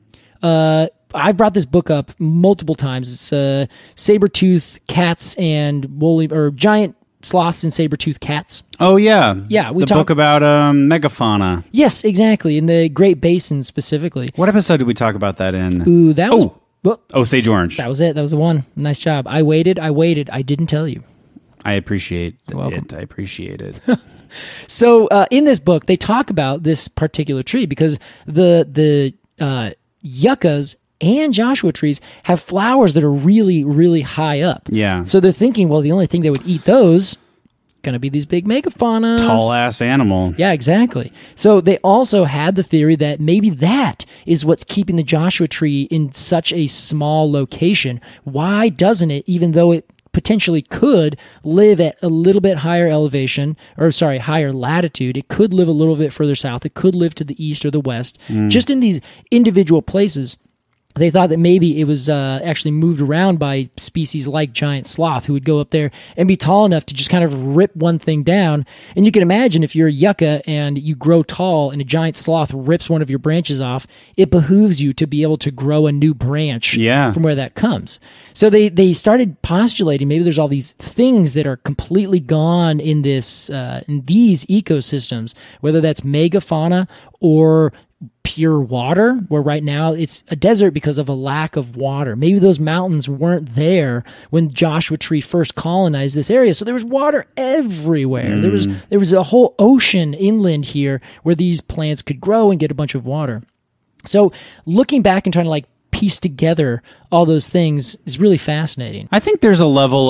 I've brought this book up multiple times. It's saber-tooth cats and woolly or giant sloths and saber-toothed cats.
Oh, yeah.
Yeah.
The book about megafauna.
Yes, exactly. In the Great Basin specifically.
What episode did we talk about that in?
Ooh, that was...
Sage Orange.
That was it. That was the one. Nice job. I waited. I didn't tell you.
I appreciate
welcome.
it. I appreciate it.
So in this book, they talk about this particular tree because the yuccas and Joshua trees have flowers that are really, really high up.
Yeah.
So they're thinking, well, the only thing that would eat those going to be these big megafaunas.
Tall ass animal.
Yeah, exactly. So they also had the theory that maybe that is what's keeping the Joshua tree in such a small location. Why doesn't it, even though it potentially could live at a little bit higher elevation, higher latitude, it could live a little bit further south, it could live to the east or the west, just in these individual places. They thought that maybe it was actually moved around by species like giant sloth, who would go up there and be tall enough to just kind of rip one thing down. And you can imagine if you're a yucca and you grow tall and a giant sloth rips one of your branches off, it behooves you to be able to grow a new branch from where that comes. So they started postulating maybe there's all these things that are completely gone in these ecosystems, whether that's megafauna or pure water, where right now it's a desert because of a lack of water. Maybe those mountains weren't there when Joshua Tree first colonized this area, so there was water everywhere. There was a whole ocean inland here where these plants could grow and get a bunch of water. So looking back and trying to piece together all those things is really fascinating.
I think there's a level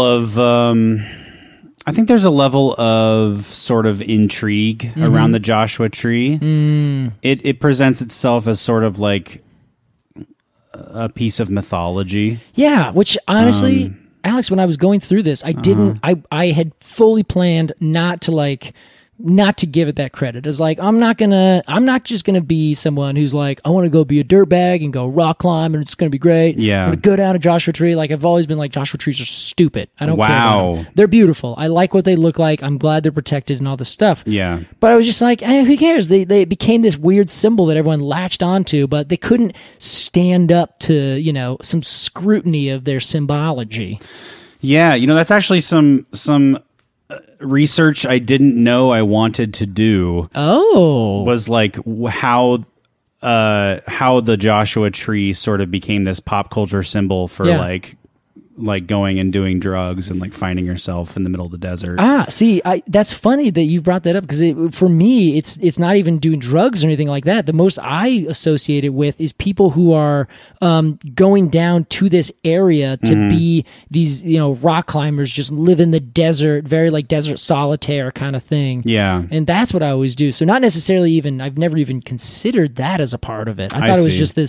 of sort of intrigue around the Joshua Tree. It presents itself as sort of like a piece of mythology.
Yeah, which honestly, Alex, when I was going through this, I had fully planned not to give it that credit. It's like, I'm not just gonna be someone who's like, I want to go be a dirtbag and go rock climb and it's gonna be great.
Yeah.
I'm gonna go down a Joshua Tree. Like, I've always been like, Joshua trees are stupid. I don't care about them.
Wow.
They're beautiful. I like what they look like. I'm glad they're protected and all this stuff.
Yeah.
But I was just like, who cares? They became this weird symbol that everyone latched onto, but they couldn't stand up to, some scrutiny of their symbology.
Yeah, that's actually some research I didn't know I wanted to do. Was like how the Joshua Tree sort of became this pop culture symbol for like going and doing drugs and like finding yourself in the middle of the desert.
See, that's funny that you brought that up, because for me, it's not even doing drugs or anything like that. The most I associate it with is people who are going down to this area to be these, rock climbers, just live in the desert, very like desert solitaire kind of thing.
Yeah.
And that's what I always do. So not necessarily I've never even considered that as a part of it. I thought it was just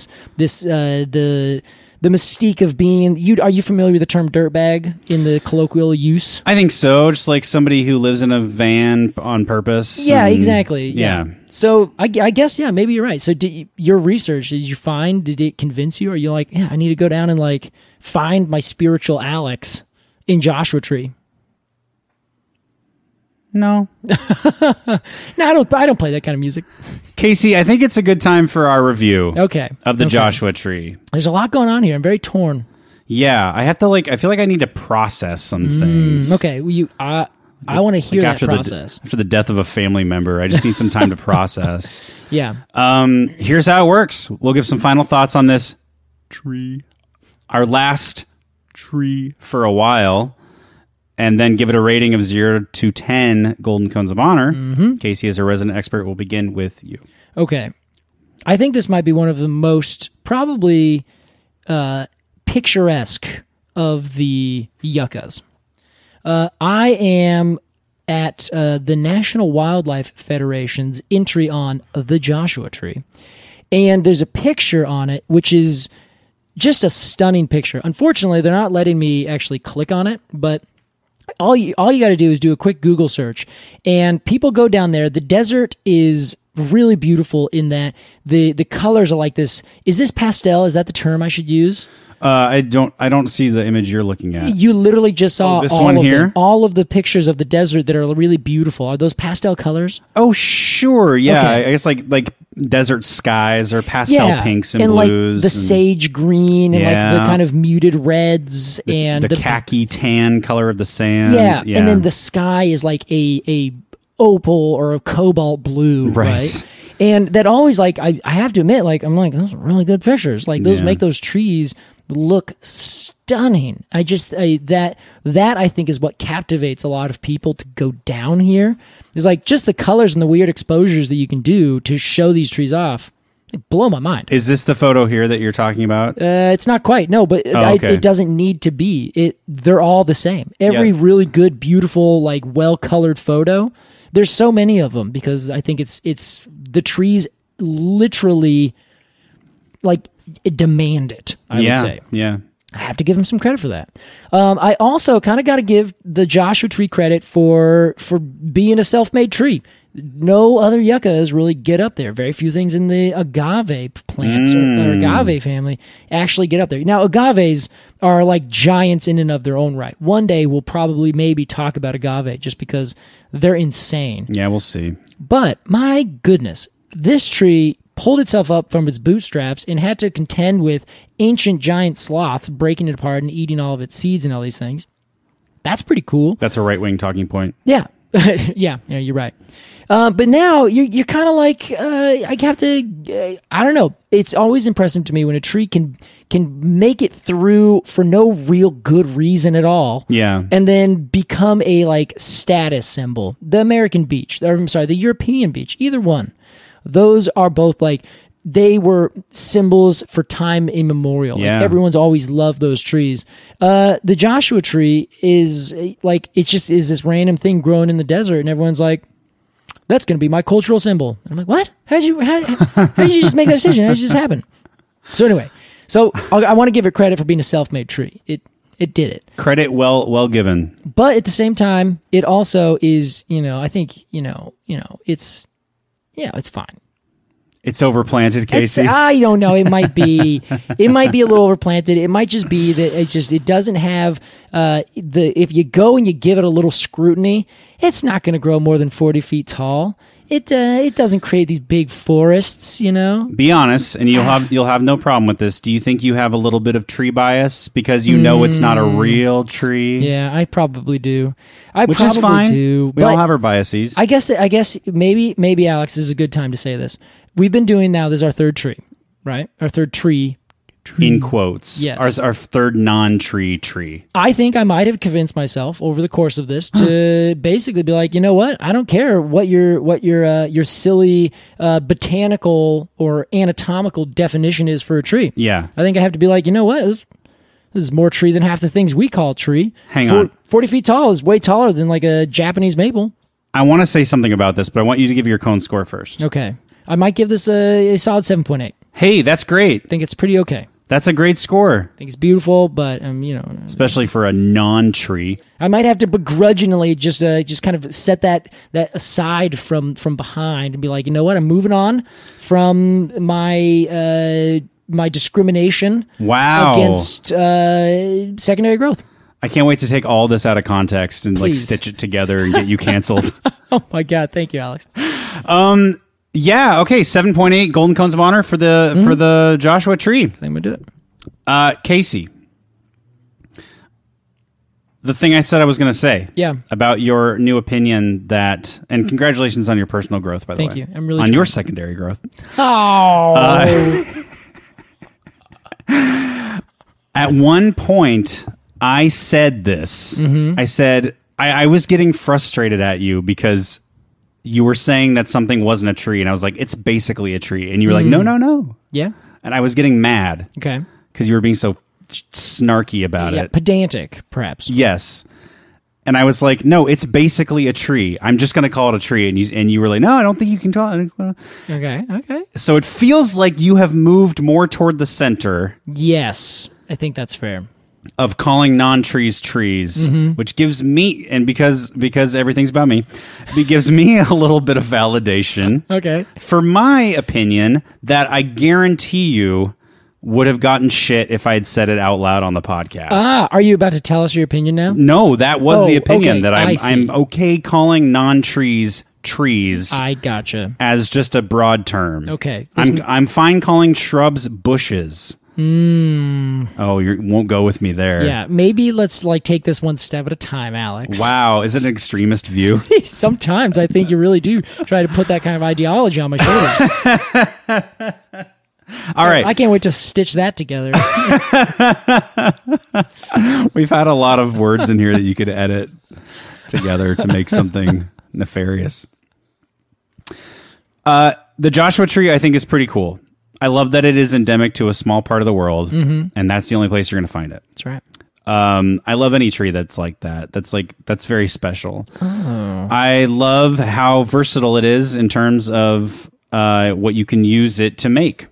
the mystique of being. Are you familiar with the term dirtbag in the colloquial use?
I think so. Just like somebody who lives in a van on purpose.
Yeah, exactly. Yeah. So I guess, maybe you're right. So your research, did it convince you? Or are you like, I need to go down and like find my spiritual Alex in Joshua Tree?
No.
No, I don't play that kind of music.
Casey, I think it's a good time for our review.
Okay.
Of the Joshua Tree.
There's a lot going on here. I'm very torn.
Yeah, I have to I feel like I need to process some things.
Okay. Well, I want to hear that process.
After the death of a family member, I just need some time to process.
Yeah.
Here's how it works. We'll give some final thoughts on this tree. Our last tree for a while. And then give it a rating of 0 to 10 Golden Cones of Honor. Casey, as a resident expert, will begin with you.
Okay. I think this might be one of the most probably picturesque of the yuccas. I am at the National Wildlife Federation's entry on the Joshua Tree. And there's a picture on it, which is just a stunning picture. Unfortunately, they're not letting me actually click on it, but all you got to do is do a quick Google search, and people go down there. The desert is really beautiful in that the colors are like this. Is this pastel? Is that the term I should use?
I don't see the image you're looking at.
You literally just saw
this one here?
all of the pictures of the desert that are really beautiful. Are those pastel colors?
Oh, sure. Yeah.
Okay.
I guess like desert skies or pastel pinks and blues.
Like the sage green and like the kind of muted reds and
the khaki tan color of the sand.
Yeah. And then the sky is like a opal or a cobalt blue. Right. And that always I have to admit, I'm like, those are really good pictures. Like those make those trees look stunning. That I think is what captivates a lot of people to go down here. Is like just the colors and the weird exposures that you can do to show these trees off. They blow my mind.
Is this the photo here that you're talking about?
It's not quite. No, but it doesn't need to be. They're all the same. Every really good, beautiful, well-colored photo. There's so many of them because I think it's the trees literally demand it. I would say.
Yeah.
I have to give him some credit for that. I also kind of got to give the Joshua Tree credit for being a self-made tree. no other yuccas really get up there. Very few things in the agave plants or agave family actually get up there. Now, agaves are like giants in and of their own right. One day we'll probably maybe talk about agave just because they're insane.
Yeah, we'll see.
But my goodness, this tree pulled itself up from its bootstraps and had to contend with ancient giant sloths breaking it apart and eating all of its seeds and all these things. That's pretty cool.
That's a right-wing talking point.
Yeah. yeah, you're right. But now you're kind of like, I have to, I don't know. It's always impressive to me when a tree can make it through for no real good reason at all.
Yeah.
And then become a like status symbol. The American beech, or I'm sorry, the European beech, either one. Those are both like, they were symbols for time immemorial.
Yeah.
Like everyone's always loved those trees. The Joshua tree is like, it just is this random thing growing in the desert, and everyone's like, that's going to be my cultural symbol. And I'm like, what? How did you just make that decision? How did it just happen? So anyway, I want to give it credit for being a self-made tree. It did it.
Credit well given.
But at the same time, it also is, I think, it's fine.
It's overplanted, Casey.
I don't know. It might be a little overplanted. It might just be that it doesn't have if you go and you give it a little scrutiny, it's not going to grow more than 40 feet tall. It doesn't create these big forests,
Be honest, and you'll have no problem with this. Do you think you have a little bit of tree bias because you know it's not a real tree?
Yeah, I probably do.
Which is fine. We all have our biases.
I guess maybe Alex, this is a good time to say this. We've been doing now, this is our third tree, right? Our third tree.
In quotes.
Yes.
Our third non-tree tree.
I think I might have convinced myself over the course of this to basically be like, you know what? I don't care what your silly botanical or anatomical definition is for a tree.
Yeah.
I think I have to be like, you know what? This is more tree than half the things we call tree.
Hang on.
40 feet tall is way taller than like a Japanese maple.
I want to say something about this, but I want you to give your cone score first.
Okay. I might give this a solid 7.8.
Hey, that's great.
I think it's pretty okay.
That's a great score.
I think it's beautiful, but
especially for a non-tree.
I might have to begrudgingly just kind of set that aside from behind and be like, you know what? I'm moving on from my discrimination.
Wow.
Against secondary growth.
I can't wait to take all this out of context and
Please.
stitch it together and get you canceled.
Oh my God! Thank you, Alex.
Yeah. Okay. 7.8 Golden Cones of Honor for the Joshua tree.
I think I'm gonna do it.
Casey, the thing I said I was going to say.
Yeah.
About your new opinion and congratulations on your personal growth, by the way.
Thank you. I'm really
on
trying.
Your secondary growth.
Oh.
At one point, I said this.
Mm-hmm.
I said I was getting frustrated at you because you were saying that something wasn't a tree, and I was like, it's basically a tree. And you were like, no.
Yeah.
And I was getting mad.
Okay.
Because you were being so snarky about it.
Pedantic, perhaps.
Yes. And I was like, no, it's basically a tree. I'm just going to call it a tree. And you were like, no, I don't think you can call it.
Okay.
So it feels like you have moved more toward the center.
Yes. I think that's fair.
Of calling non-trees trees, which gives me, and because everything's about me, it gives me a little bit of validation.
Okay.
For my opinion, that I guarantee you would have gotten shit if I had said it out loud on the podcast.
Are you about to tell us your opinion now?
No, that was the opinion,
okay.
that I'm okay calling non-trees trees.
I gotcha.
As just a broad term.
Okay.
I'm fine calling shrubs bushes. Oh, you won't go with me there.
Yeah, maybe let's take this one step at a time, Alex.
Wow, is it an extremist view?
Sometimes I think you really do try to put that kind of ideology on my shoulders.
All right.
I can't wait to stitch that together.
We've had a lot of words in here that you could edit together to make something nefarious. The Joshua tree, I think, is pretty cool. I love that it is endemic to a small part of the world, and that's the only place you're going to find it.
That's right.
I love any tree that's like that. That's very special. Oh. I love how versatile it is in terms of what you can use it to make.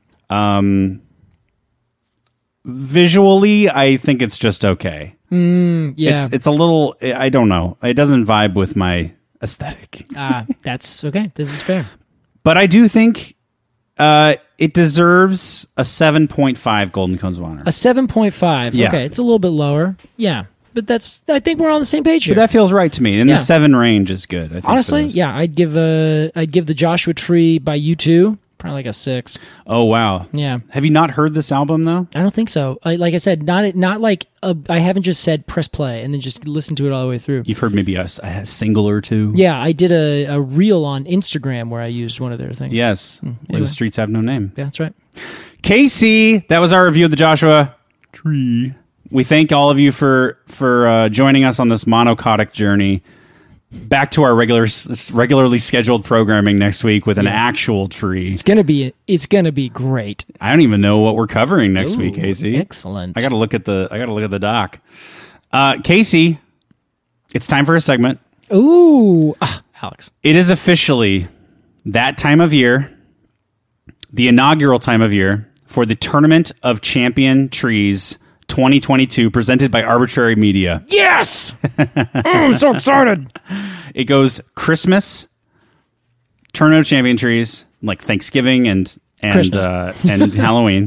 Visually, I think it's just okay.
Yeah,
it's a little. I don't know. It doesn't vibe with my aesthetic.
That's okay. This is fair.
But I do think it deserves a 7.5 Golden Cones of Honor.
A 7.5.
Yeah.
Okay, it's a little bit lower. Yeah, but I think we're on the same page here.
But that feels right to me. And the 7 range is good. I think
Honestly, yeah, I'd give the Joshua Tree by U2 probably like a 6.
Oh wow.
Yeah.
Have you not heard this album though?
I don't think so. Like I said, not like I haven't just said press play and then just listen to it all the way through.
You've heard maybe a single or two.
Yeah, I did a reel on Instagram where I used one of their things.
Yes. Where the streets have no name.
Yeah, that's right.
Casey, that was our review of the Joshua Tree. We thank all of you for joining us on this monocotic journey. Back to our regularly scheduled programming next week with an actual tree.
It's gonna be great.
I don't even know what we're covering next week, Casey.
Excellent.
I gotta look at the doc. Casey, it's time for a segment.
Ooh, Alex.
It is officially that time of year, the inaugural time of year for the Tournament of Champion Trees 2022, presented by Arbitrary Media.
Yes! I'm so excited.
It goes Christmas, Tournament of Champion Trees, like Thanksgiving and Halloween.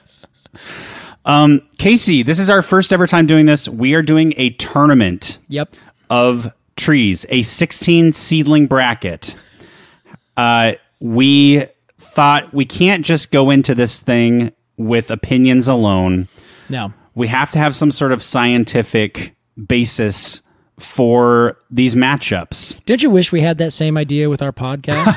Casey, this is our first ever time doing this. We are doing a tournament of trees, a 16 seedling bracket. We thought we can't just go into this thing with opinions alone.
No.
We have to have some sort of scientific basis for these matchups.
Don't you wish we had that same idea with our podcast?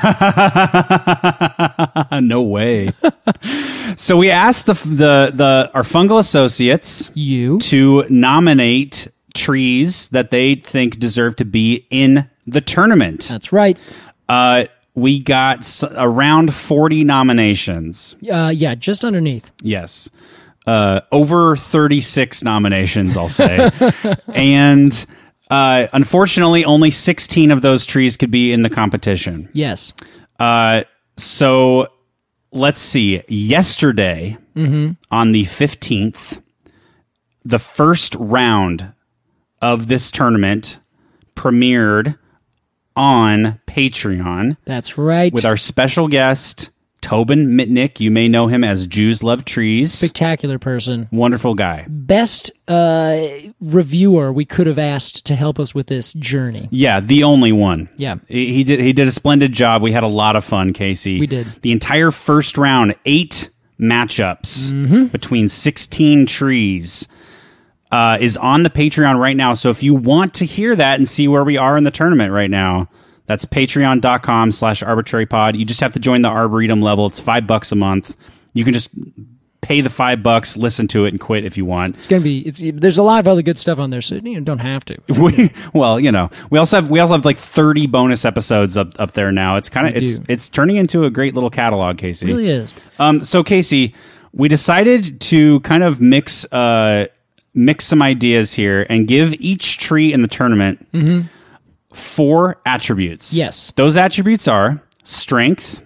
No way. So we asked our fungal associates to nominate trees that they think deserve to be in the tournament.
That's right.
We got around 40 nominations.
Yeah, just underneath.
Yes. Over 36 nominations, I'll say. And unfortunately, only 16 of those trees could be in the competition.
Yes.
So let's see. Yesterday, on the 15th, the first round of this tournament premiered on Patreon.
That's right.
With our special guest, Tobin Mitnick. You may know him as Jews Love Trees.
Spectacular person.
Wonderful guy.
Best reviewer we could have asked to help us with this journey.
Yeah, the only one.
Yeah.
He did a splendid job. We had a lot of fun, Casey.
We did.
The entire first round, 8 matchups between 16 trees is on the Patreon right now. So if you want to hear that and see where we are in the tournament right now, that's patreon.com/arbitrarypod. You just have to join the Arboretum level. It's $5 a month. You can just pay the $5, listen to it, and quit if you want.
It's gonna be. There's a lot of other good stuff on there, so you don't have to.
We also have like 30 bonus episodes up there now. It's kind of it's turning into a great little catalog, Casey.
It really is.
So Casey, we decided to kind of mix some ideas here and give each tree in the tournament 4 attributes.
Yes.
Those attributes are strength,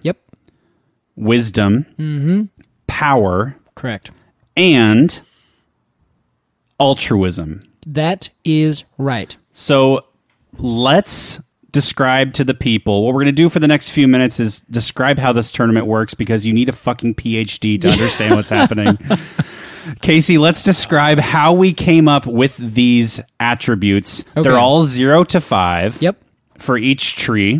wisdom, power,
correct,
and altruism.
That is right.
So let's describe to the people. What we're going to do for the next few minutes is describe how this tournament works, because you need a fucking PhD to understand what's happening. Casey, let's describe how we came up with these attributes. Okay. They're all 0 to 5 for each tree.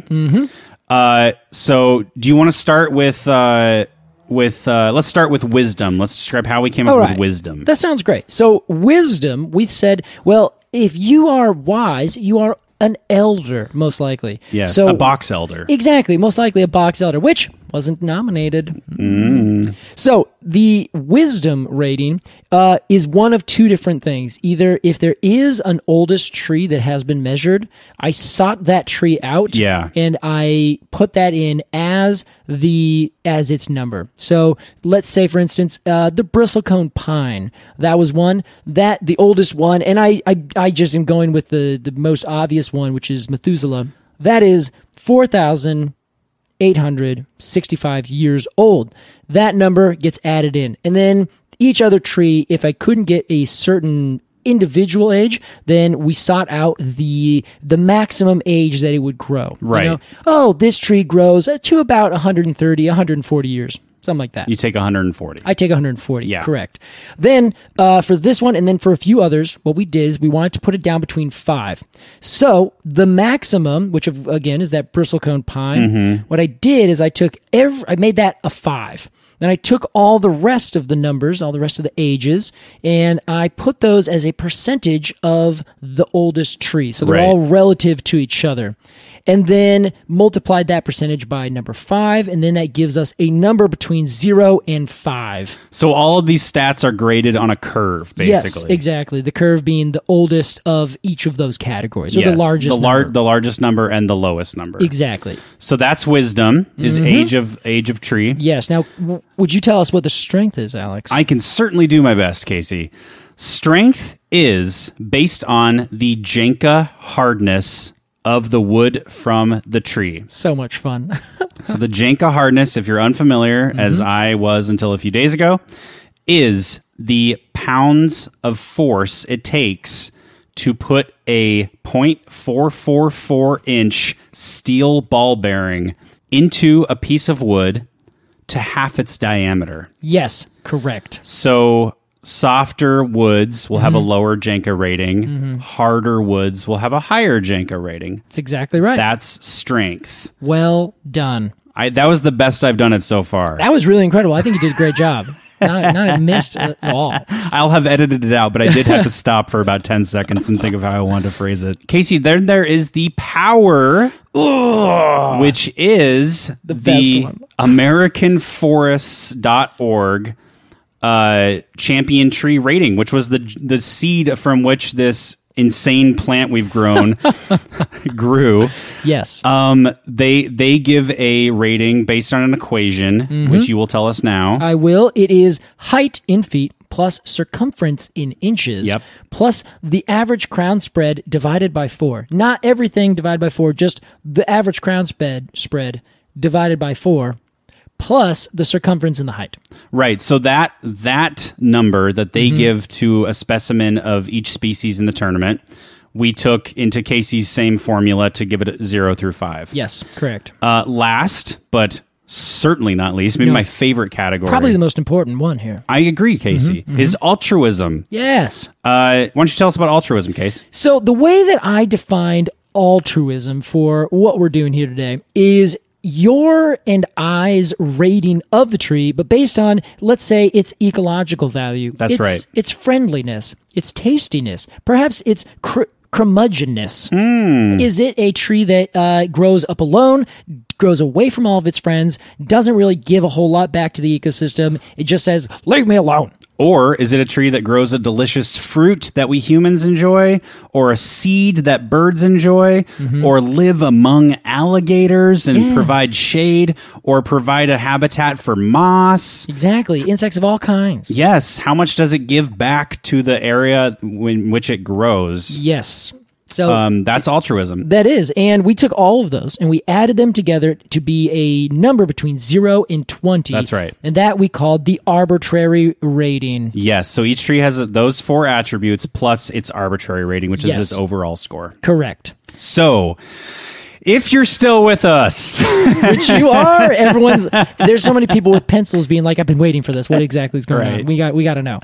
So do you want to start with let's start with wisdom. Let's describe how we came up with wisdom.
That sounds great. So wisdom, we said, well, if you are wise, you are an elder, most likely.
Yes,
so,
a box elder.
Exactly, most likely a box elder, which wasn't nominated. So the wisdom rating is one of 2 different things. Either if there is an oldest tree that has been measured, I sought that tree out and I put that in as its number. So let's say, for instance, the bristlecone pine. That was one, the oldest one, and I just am going with the most obvious one, which is Methuselah. That is 4,865 years old. That number gets added in. And then each other tree, if I couldn't get a certain individual age, then we sought out the maximum age that it would grow.
Right.
Oh, this tree grows to about 130, 140 years. Something like that.
You take 140.
I take 140.
Yeah.
Correct. Then for this one, and then for a few others, what we did is we wanted to put it down between 5. So the maximum, which again is that bristlecone pine, what I did is I made that a 5. Then I took all the rest of the numbers, all the rest of the ages, and I put those as a percentage of the oldest tree. So they're all relative to each other. And then multiplied that percentage by number 5, and then that gives us a number between 0 and 5.
So all of these stats are graded on a curve, basically.
Yes, exactly. The curve being the oldest of each of those categories, or the largest number.
The largest number and the lowest number.
Exactly.
So that's wisdom, is age of tree.
Yes. Now, would you tell us what the strength is, Alex?
I can certainly do my best, Casey. Strength is based on the Jenga hardness of the wood from the tree.
So much fun.
So the Jenga hardness, if you're unfamiliar, as I was until a few days ago, is the pounds of force it takes to put a 0.444 inch steel ball bearing into a piece of wood to half its diameter.
Yes, correct.
So softer woods will have a lower Jenga rating. Harder woods will have a higher Jenga rating.
That's exactly right.
That's strength.
Well done.
That was the best I've done it so far.
That was really incredible. I think you did a great job. Not missed at all.
I'll have edited it out, but I did have to stop for about 10 seconds and think of how I wanted to phrase it. Casey, there is the power, which is
the best one.
AmericanForests.org champion tree rating, which was the seed from which this insane plant we've grown grew.
Yes.
They give a rating based on an equation, which you will tell us now.
I will. It is height in feet plus circumference in inches plus the average crown spread divided by 4. Not everything divided by 4, just the average crown spread divided by 4. Plus the circumference and the height.
Right. So that number that they give to a specimen of each species in the tournament, we took into Casey's same formula to give it 0 through 5.
Yes, correct.
Last, but certainly not least, maybe my favorite category.
Probably the most important one here.
I agree, Casey, is altruism.
Yes.
Why don't you tell us about altruism, Case?
So the way that I defined altruism for what we're doing here today is your and I's rating of the tree, but based on, let's say, its ecological value.
That's right.
Its friendliness, its tastiness, perhaps its curmudgeonness. Is it a tree that grows up alone, grows away from all of its friends, doesn't really give a whole lot back to the ecosystem? It just says, leave me alone.
Or is it a tree that grows a delicious fruit that we humans enjoy, or a seed that birds enjoy, or live among alligators and provide shade, or provide a habitat for moss?
Exactly. Insects of all kinds.
Yes. How much does it give back to the area in which it grows?
Yes. So
that's altruism.
That is. And we took all of those and we added them together to be a number between 0 and 20.
That's right.
And that we called the arbitrary rating.
Yes. So each tree has those 4 attributes plus its arbitrary rating, which is its overall score.
Correct.
So if you're still with us,
which you are, there's so many people with pencils being like, I've been waiting for this. What exactly is going on? We got to know.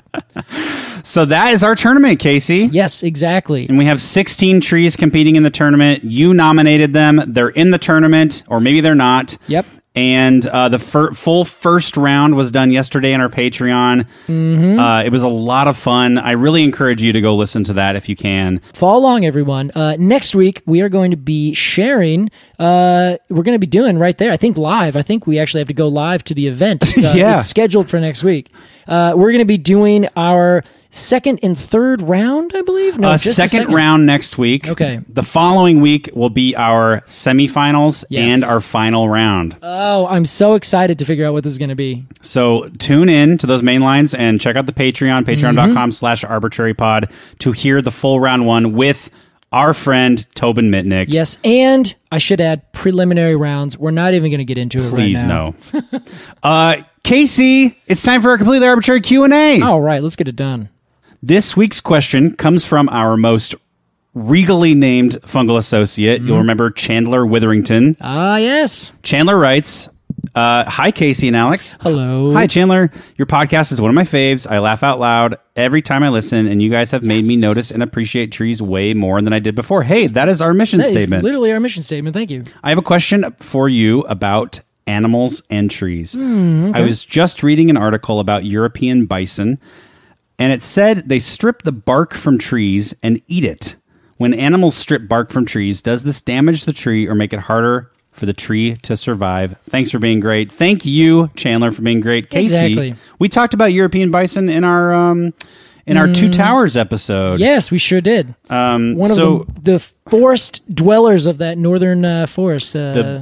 So that is our tournament, Casey.
Yes, exactly.
And we have 16 trees competing in the tournament. You nominated them. They're in the tournament, or maybe they're not.
Yep.
And the full first round was done yesterday on our Patreon. It was a lot of fun. I really encourage you to go listen to that if you can.
Follow along, everyone. Next week, we are going to be sharing. We're going to be doing right there, I think live. I think we actually have to go live to the event. It's scheduled for next week. We're going to be doing our second and third round, I believe. No, just
second round next week.
Okay.
The following week will be our semifinals and our final round.
Oh, I'm so excited to figure out what this is going to be.
So tune in to those main lines and check out the Patreon, patreon.com/arbitrarypod to hear the full round 1 with our friend Tobin Mitnick.
Yes, and I should add preliminary rounds. We're not even going to get into it
Please
right now.
no. Casey, it's time for our completely arbitrary Q&A.
All right, let's get it done.
This week's question comes from our most regally named fungal associate. You'll remember Chandler Witherington.
Ah, yes.
Chandler writes, hi, Casey and Alex.
Hello.
Hi, Chandler. Your podcast is one of my faves. I laugh out loud every time I listen, and you guys have made me notice and appreciate trees way more than I did before. Hey, that is our mission statement.
That is literally our mission statement. Thank you.
I have a question for you about animals and trees.
Okay.
I was just reading an article about European bison, and it said they strip the bark from trees and eat it. When animals strip bark from trees, does this damage the tree or make it harder for the tree to survive? Thanks for being great. Thank you, Chandler, for being great. Casey,
Exactly.
we talked about European bison in our Two Towers episode.
Yes, we sure did. One of the forest dwellers of that northern forest.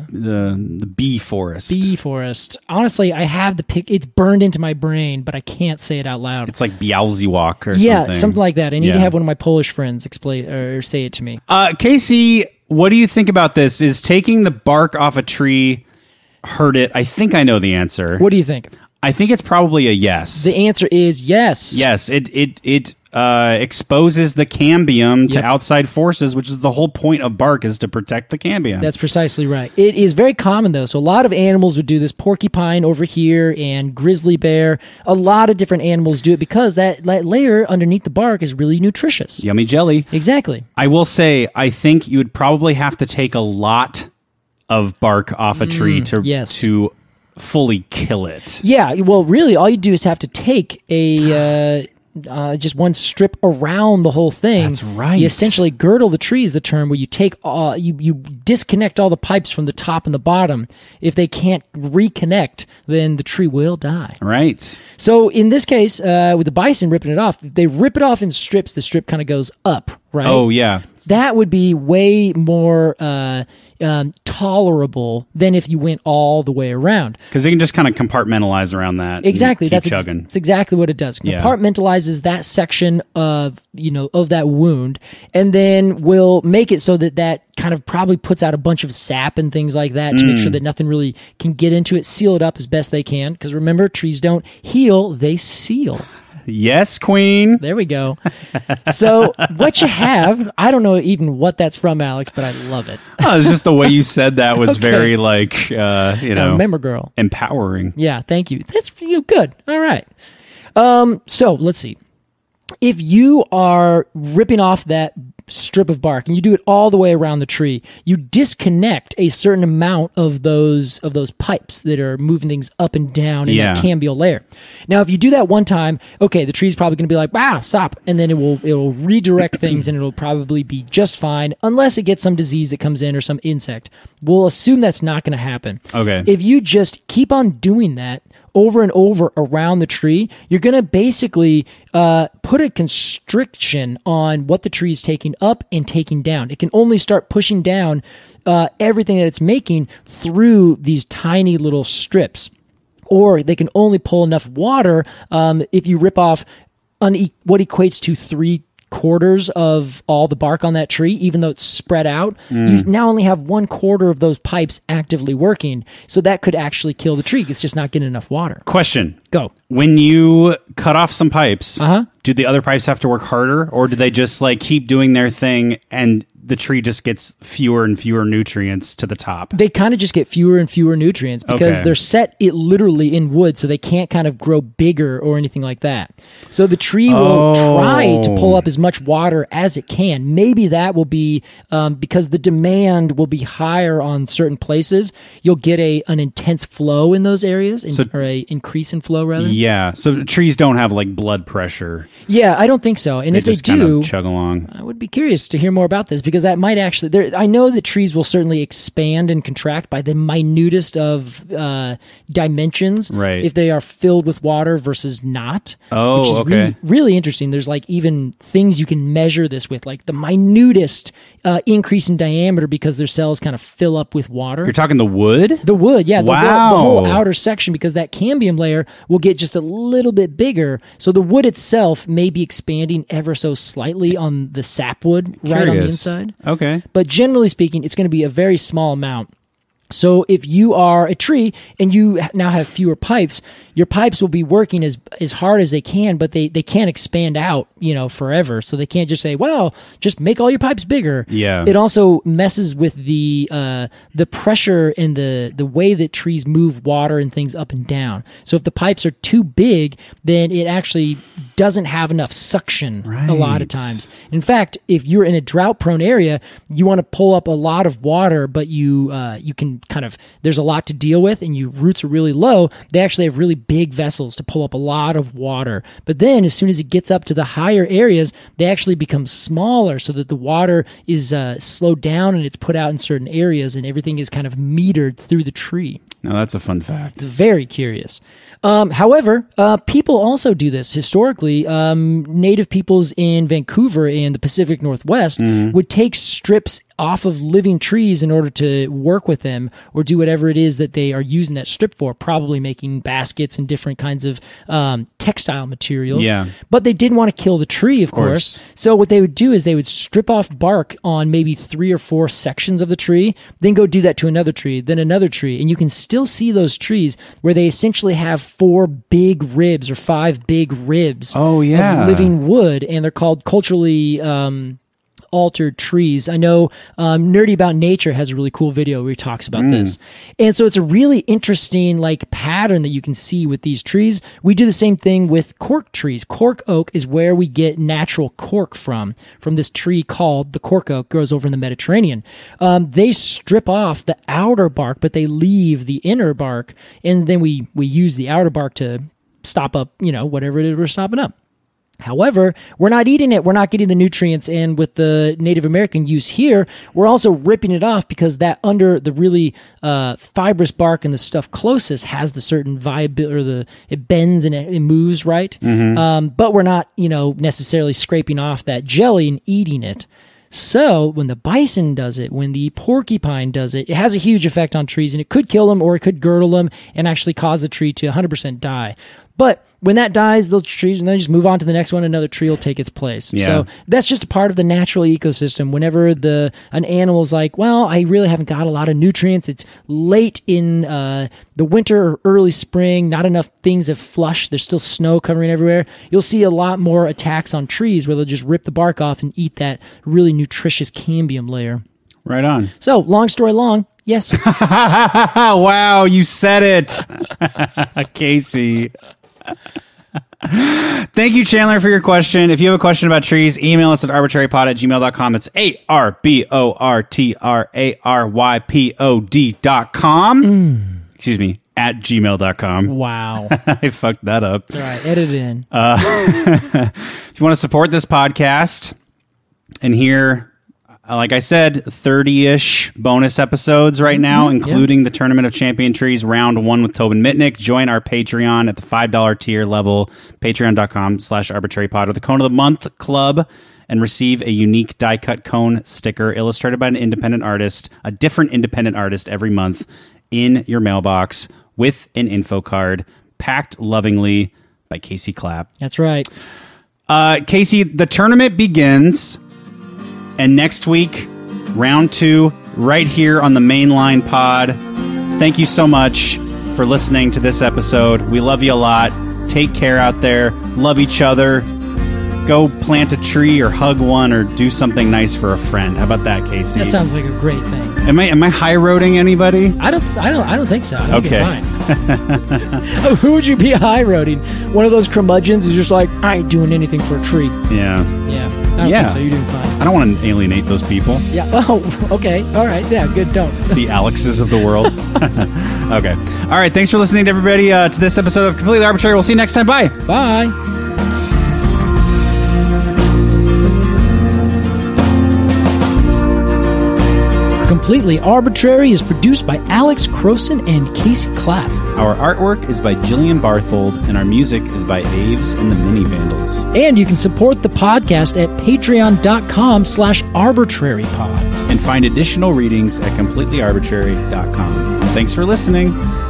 The bee forest.
Bee forest. Honestly, I have the pic. It's burned into my brain, but I can't say it out loud.
It's like Białystok or
yeah,
something.
something like that. I need to have one of my Polish friends explain or say it to me.
Casey, what do you think about this? Is taking the bark off a tree hurt it? I think I know the answer.
What do you think?
I think it's probably a yes.
The answer is yes.
Yes, it exposes the cambium to outside forces, which is the whole point of bark, is to protect the cambium.
That's precisely right. It is very common, though. So a lot of animals would do this. Porcupine over here and grizzly bear. A lot of different animals do it because that layer underneath the bark is really nutritious.
Yummy jelly.
Exactly.
I will say, I think you would probably have to take a lot of bark off a tree to fully kill it.
Yeah, well, really, all you do is have to take a just one strip around the whole thing.
That's right.
You essentially girdle the tree is the term, where you take you disconnect all the pipes from the top and the bottom. If they can't reconnect, then the tree will die.
Right.
So in this case, with the bison ripping it off, if they rip it off in strips, the strip kind of goes up, right?
Oh, yeah.
That would be way more tolerable than if you went all the way around.
Because they can just kind of compartmentalize around that.
Exactly.
Keep chugging.
That's exactly what it does. Compartmentalizes that section of that wound, and then will make it so that kind of probably puts out a bunch of sap and things like that to make sure that nothing really can get into it. Seal it up as best they can. Because remember, trees don't heal; they seal.
Yes, Queen.
There we go. So what you have, I don't know even what that's from, Alex, but I love it.
Oh, it's just the way you said that was very
remember, girl,
empowering.
Yeah, thank you. That's good. All right. So let's see. If you are ripping off that strip of bark and you do it all the way around the tree, you disconnect a certain amount of those pipes that are moving things up and down in that cambial layer. Now, if you do that one time, okay, the tree's probably going to be like, wow, stop. And then it will redirect things and it'll probably be just fine unless it gets some disease that comes in or some insect. We'll assume that's not going to happen.
Okay.
If you just keep on doing that over and over around the tree, you're going to basically put a constriction on what the tree is taking up and taking down. It can only start pushing down everything that it's making through these tiny little strips. Or they can only pull enough water if you rip off what equates to 3/4 of all the bark on that tree, even though it's spread out. You now only have 1/4 of those pipes actively working. So that could actually kill the tree. It's just not getting enough water.
Question.
Go.
When you cut off some pipes, do the other pipes have to work harder, or do they just keep doing their thing and the tree just gets fewer and fewer nutrients to the top?
They kind of just get fewer and fewer nutrients because they're set literally in wood, so they can't kind of grow bigger or anything like that. So the tree will try to pull up as much water as it can. Maybe that will be because the demand will be higher on certain places. You'll get an intense flow in those areas, or an increase in flow, rather.
Yeah, so trees don't have blood pressure.
Yeah, I don't think so. And if they
just
do,
kind of chug along.
I would be curious to hear more about this because that might actually. I know that trees will certainly expand and contract by the minutest of dimensions,
right,
if they are filled with water versus not.
Oh,
which is
okay.
Really interesting. There's even things you can measure this with, like the minutest increase in diameter because their cells kind of fill up with water.
You're talking the wood?
The wood, yeah.
Wow.
The whole outer section, because that cambium layer will get just a little bit bigger. So the wood itself may be expanding ever so slightly on the sapwood right on the inside.
Okay.
But generally speaking, it's going to be a very small amount. So if you are a tree and you now have fewer pipes, your pipes will be working as hard as they can, but they can't expand out, forever. So they can't just say, well, just make all your pipes bigger.
Yeah.
It also messes with the pressure and the way that trees move water and things up and down. So if the pipes are too big, then it actually doesn't have enough suction a lot of times. In fact, if you're in a drought-prone area, you want to pull up a lot of water, but you can there's a lot to deal with and your roots are really low. They actually have really big vessels to pull up a lot of water. But then as soon as it gets up to the higher areas, they actually become smaller so that the water is slowed down and it's put out in certain areas and everything is kind of metered through the tree.
Now, that's a fun fact.
It's very curious. However, people also do this. Historically, native peoples in Vancouver and the Pacific Northwest would take strips off of living trees in order to work with them or do whatever it is that they are using that strip for, probably making baskets and different kinds of textile materials.
Yeah.
But they didn't want to kill the tree, of course. So what they would do is they would strip off bark on maybe 3 or 4 sections of the tree, then go do that to another tree, then another tree. And you can still see those trees where they essentially have 4 big ribs or 5 big ribs of living wood, and they're called culturally altered trees. I know Nerdy About Nature has a really cool video where he talks about this. And so it's a really interesting pattern that you can see with these trees. We do the same thing with cork trees. Cork oak is where we get natural cork from this tree called the cork oak, grows over in the Mediterranean. They strip off the outer bark, but they leave the inner bark, and then we use the outer bark to stop up, whatever it is we're stopping up. However, we're not eating it. We're not getting the nutrients. And with the Native American use here, we're also ripping it off because that under the really fibrous bark and the stuff closest has the certain viability, it bends and it moves right. But we're not, necessarily scraping off that jelly and eating it. So when the bison does it, when the porcupine does it, it has a huge effect on trees, and it could kill them or it could girdle them and actually cause the tree to 100% die. But when that dies, those trees, and then just move on to the next one, another tree will take its place.
Yeah.
So that's just a part of the natural ecosystem. Whenever an animal's like, well, I really haven't got a lot of nutrients, it's late in the winter or early spring, not enough things have flushed, there's still snow covering everywhere, you'll see a lot more attacks on trees where they'll just rip the bark off and eat that really nutritious cambium layer.
Right on.
So, long story long, yes.
Wow, you said it. Casey. Thank you, Chandler, for your question. If you have a question about trees, email us at arbitrarypod @gmail.com. It's ARBORTRARYPOD.com. Excuse me, at gmail.com.
Wow.
I fucked that up.
That's all right. Edit it in.
If you want to support this podcast and hear, like I said, 30-ish bonus episodes right now, including the Tournament of Champion Trees Round 1 with Tobin Mitnick. Join our Patreon at the $5 tier level, patreon.com/arbitrarypod, or the Cone of the Month Club, and receive a unique die-cut cone sticker illustrated by an independent artist, a different independent artist every month, in your mailbox with an info card, packed lovingly by Casey Clapp.
That's right.
Casey, the tournament begins... And next week, round 2, right here on the Mainline Pod. Thank you so much for listening to this episode. We love you a lot. Take care out there. Love each other. Go plant a tree or hug one or do something nice for a friend. How about that, Casey?
That sounds like a great thing.
Am I high-roading anybody?
I don't think so. I think
okay.
You're fine. Who would you be high-roading? One of those curmudgeons who's just like, I ain't doing anything for a tree.
Yeah.
Yeah. I don't think so. You're doing fine.
I don't want to alienate those people.
Yeah. Oh, okay. All right. Yeah, good. Don't.
The Alexes of the world. Okay. All right. Thanks for listening to everybody to this episode of Completely Arbitrary. We'll see you next time. Bye.
Bye. Completely Arbitrary is produced by Alex Croson and Casey Clapp.
Our artwork is by Jillian Barthold, and our music is by Aves and the Mini Vandals.
And you can support the podcast at patreon.com/arbitrarypod.
And find additional readings at completelyarbitrary.com. Thanks for listening.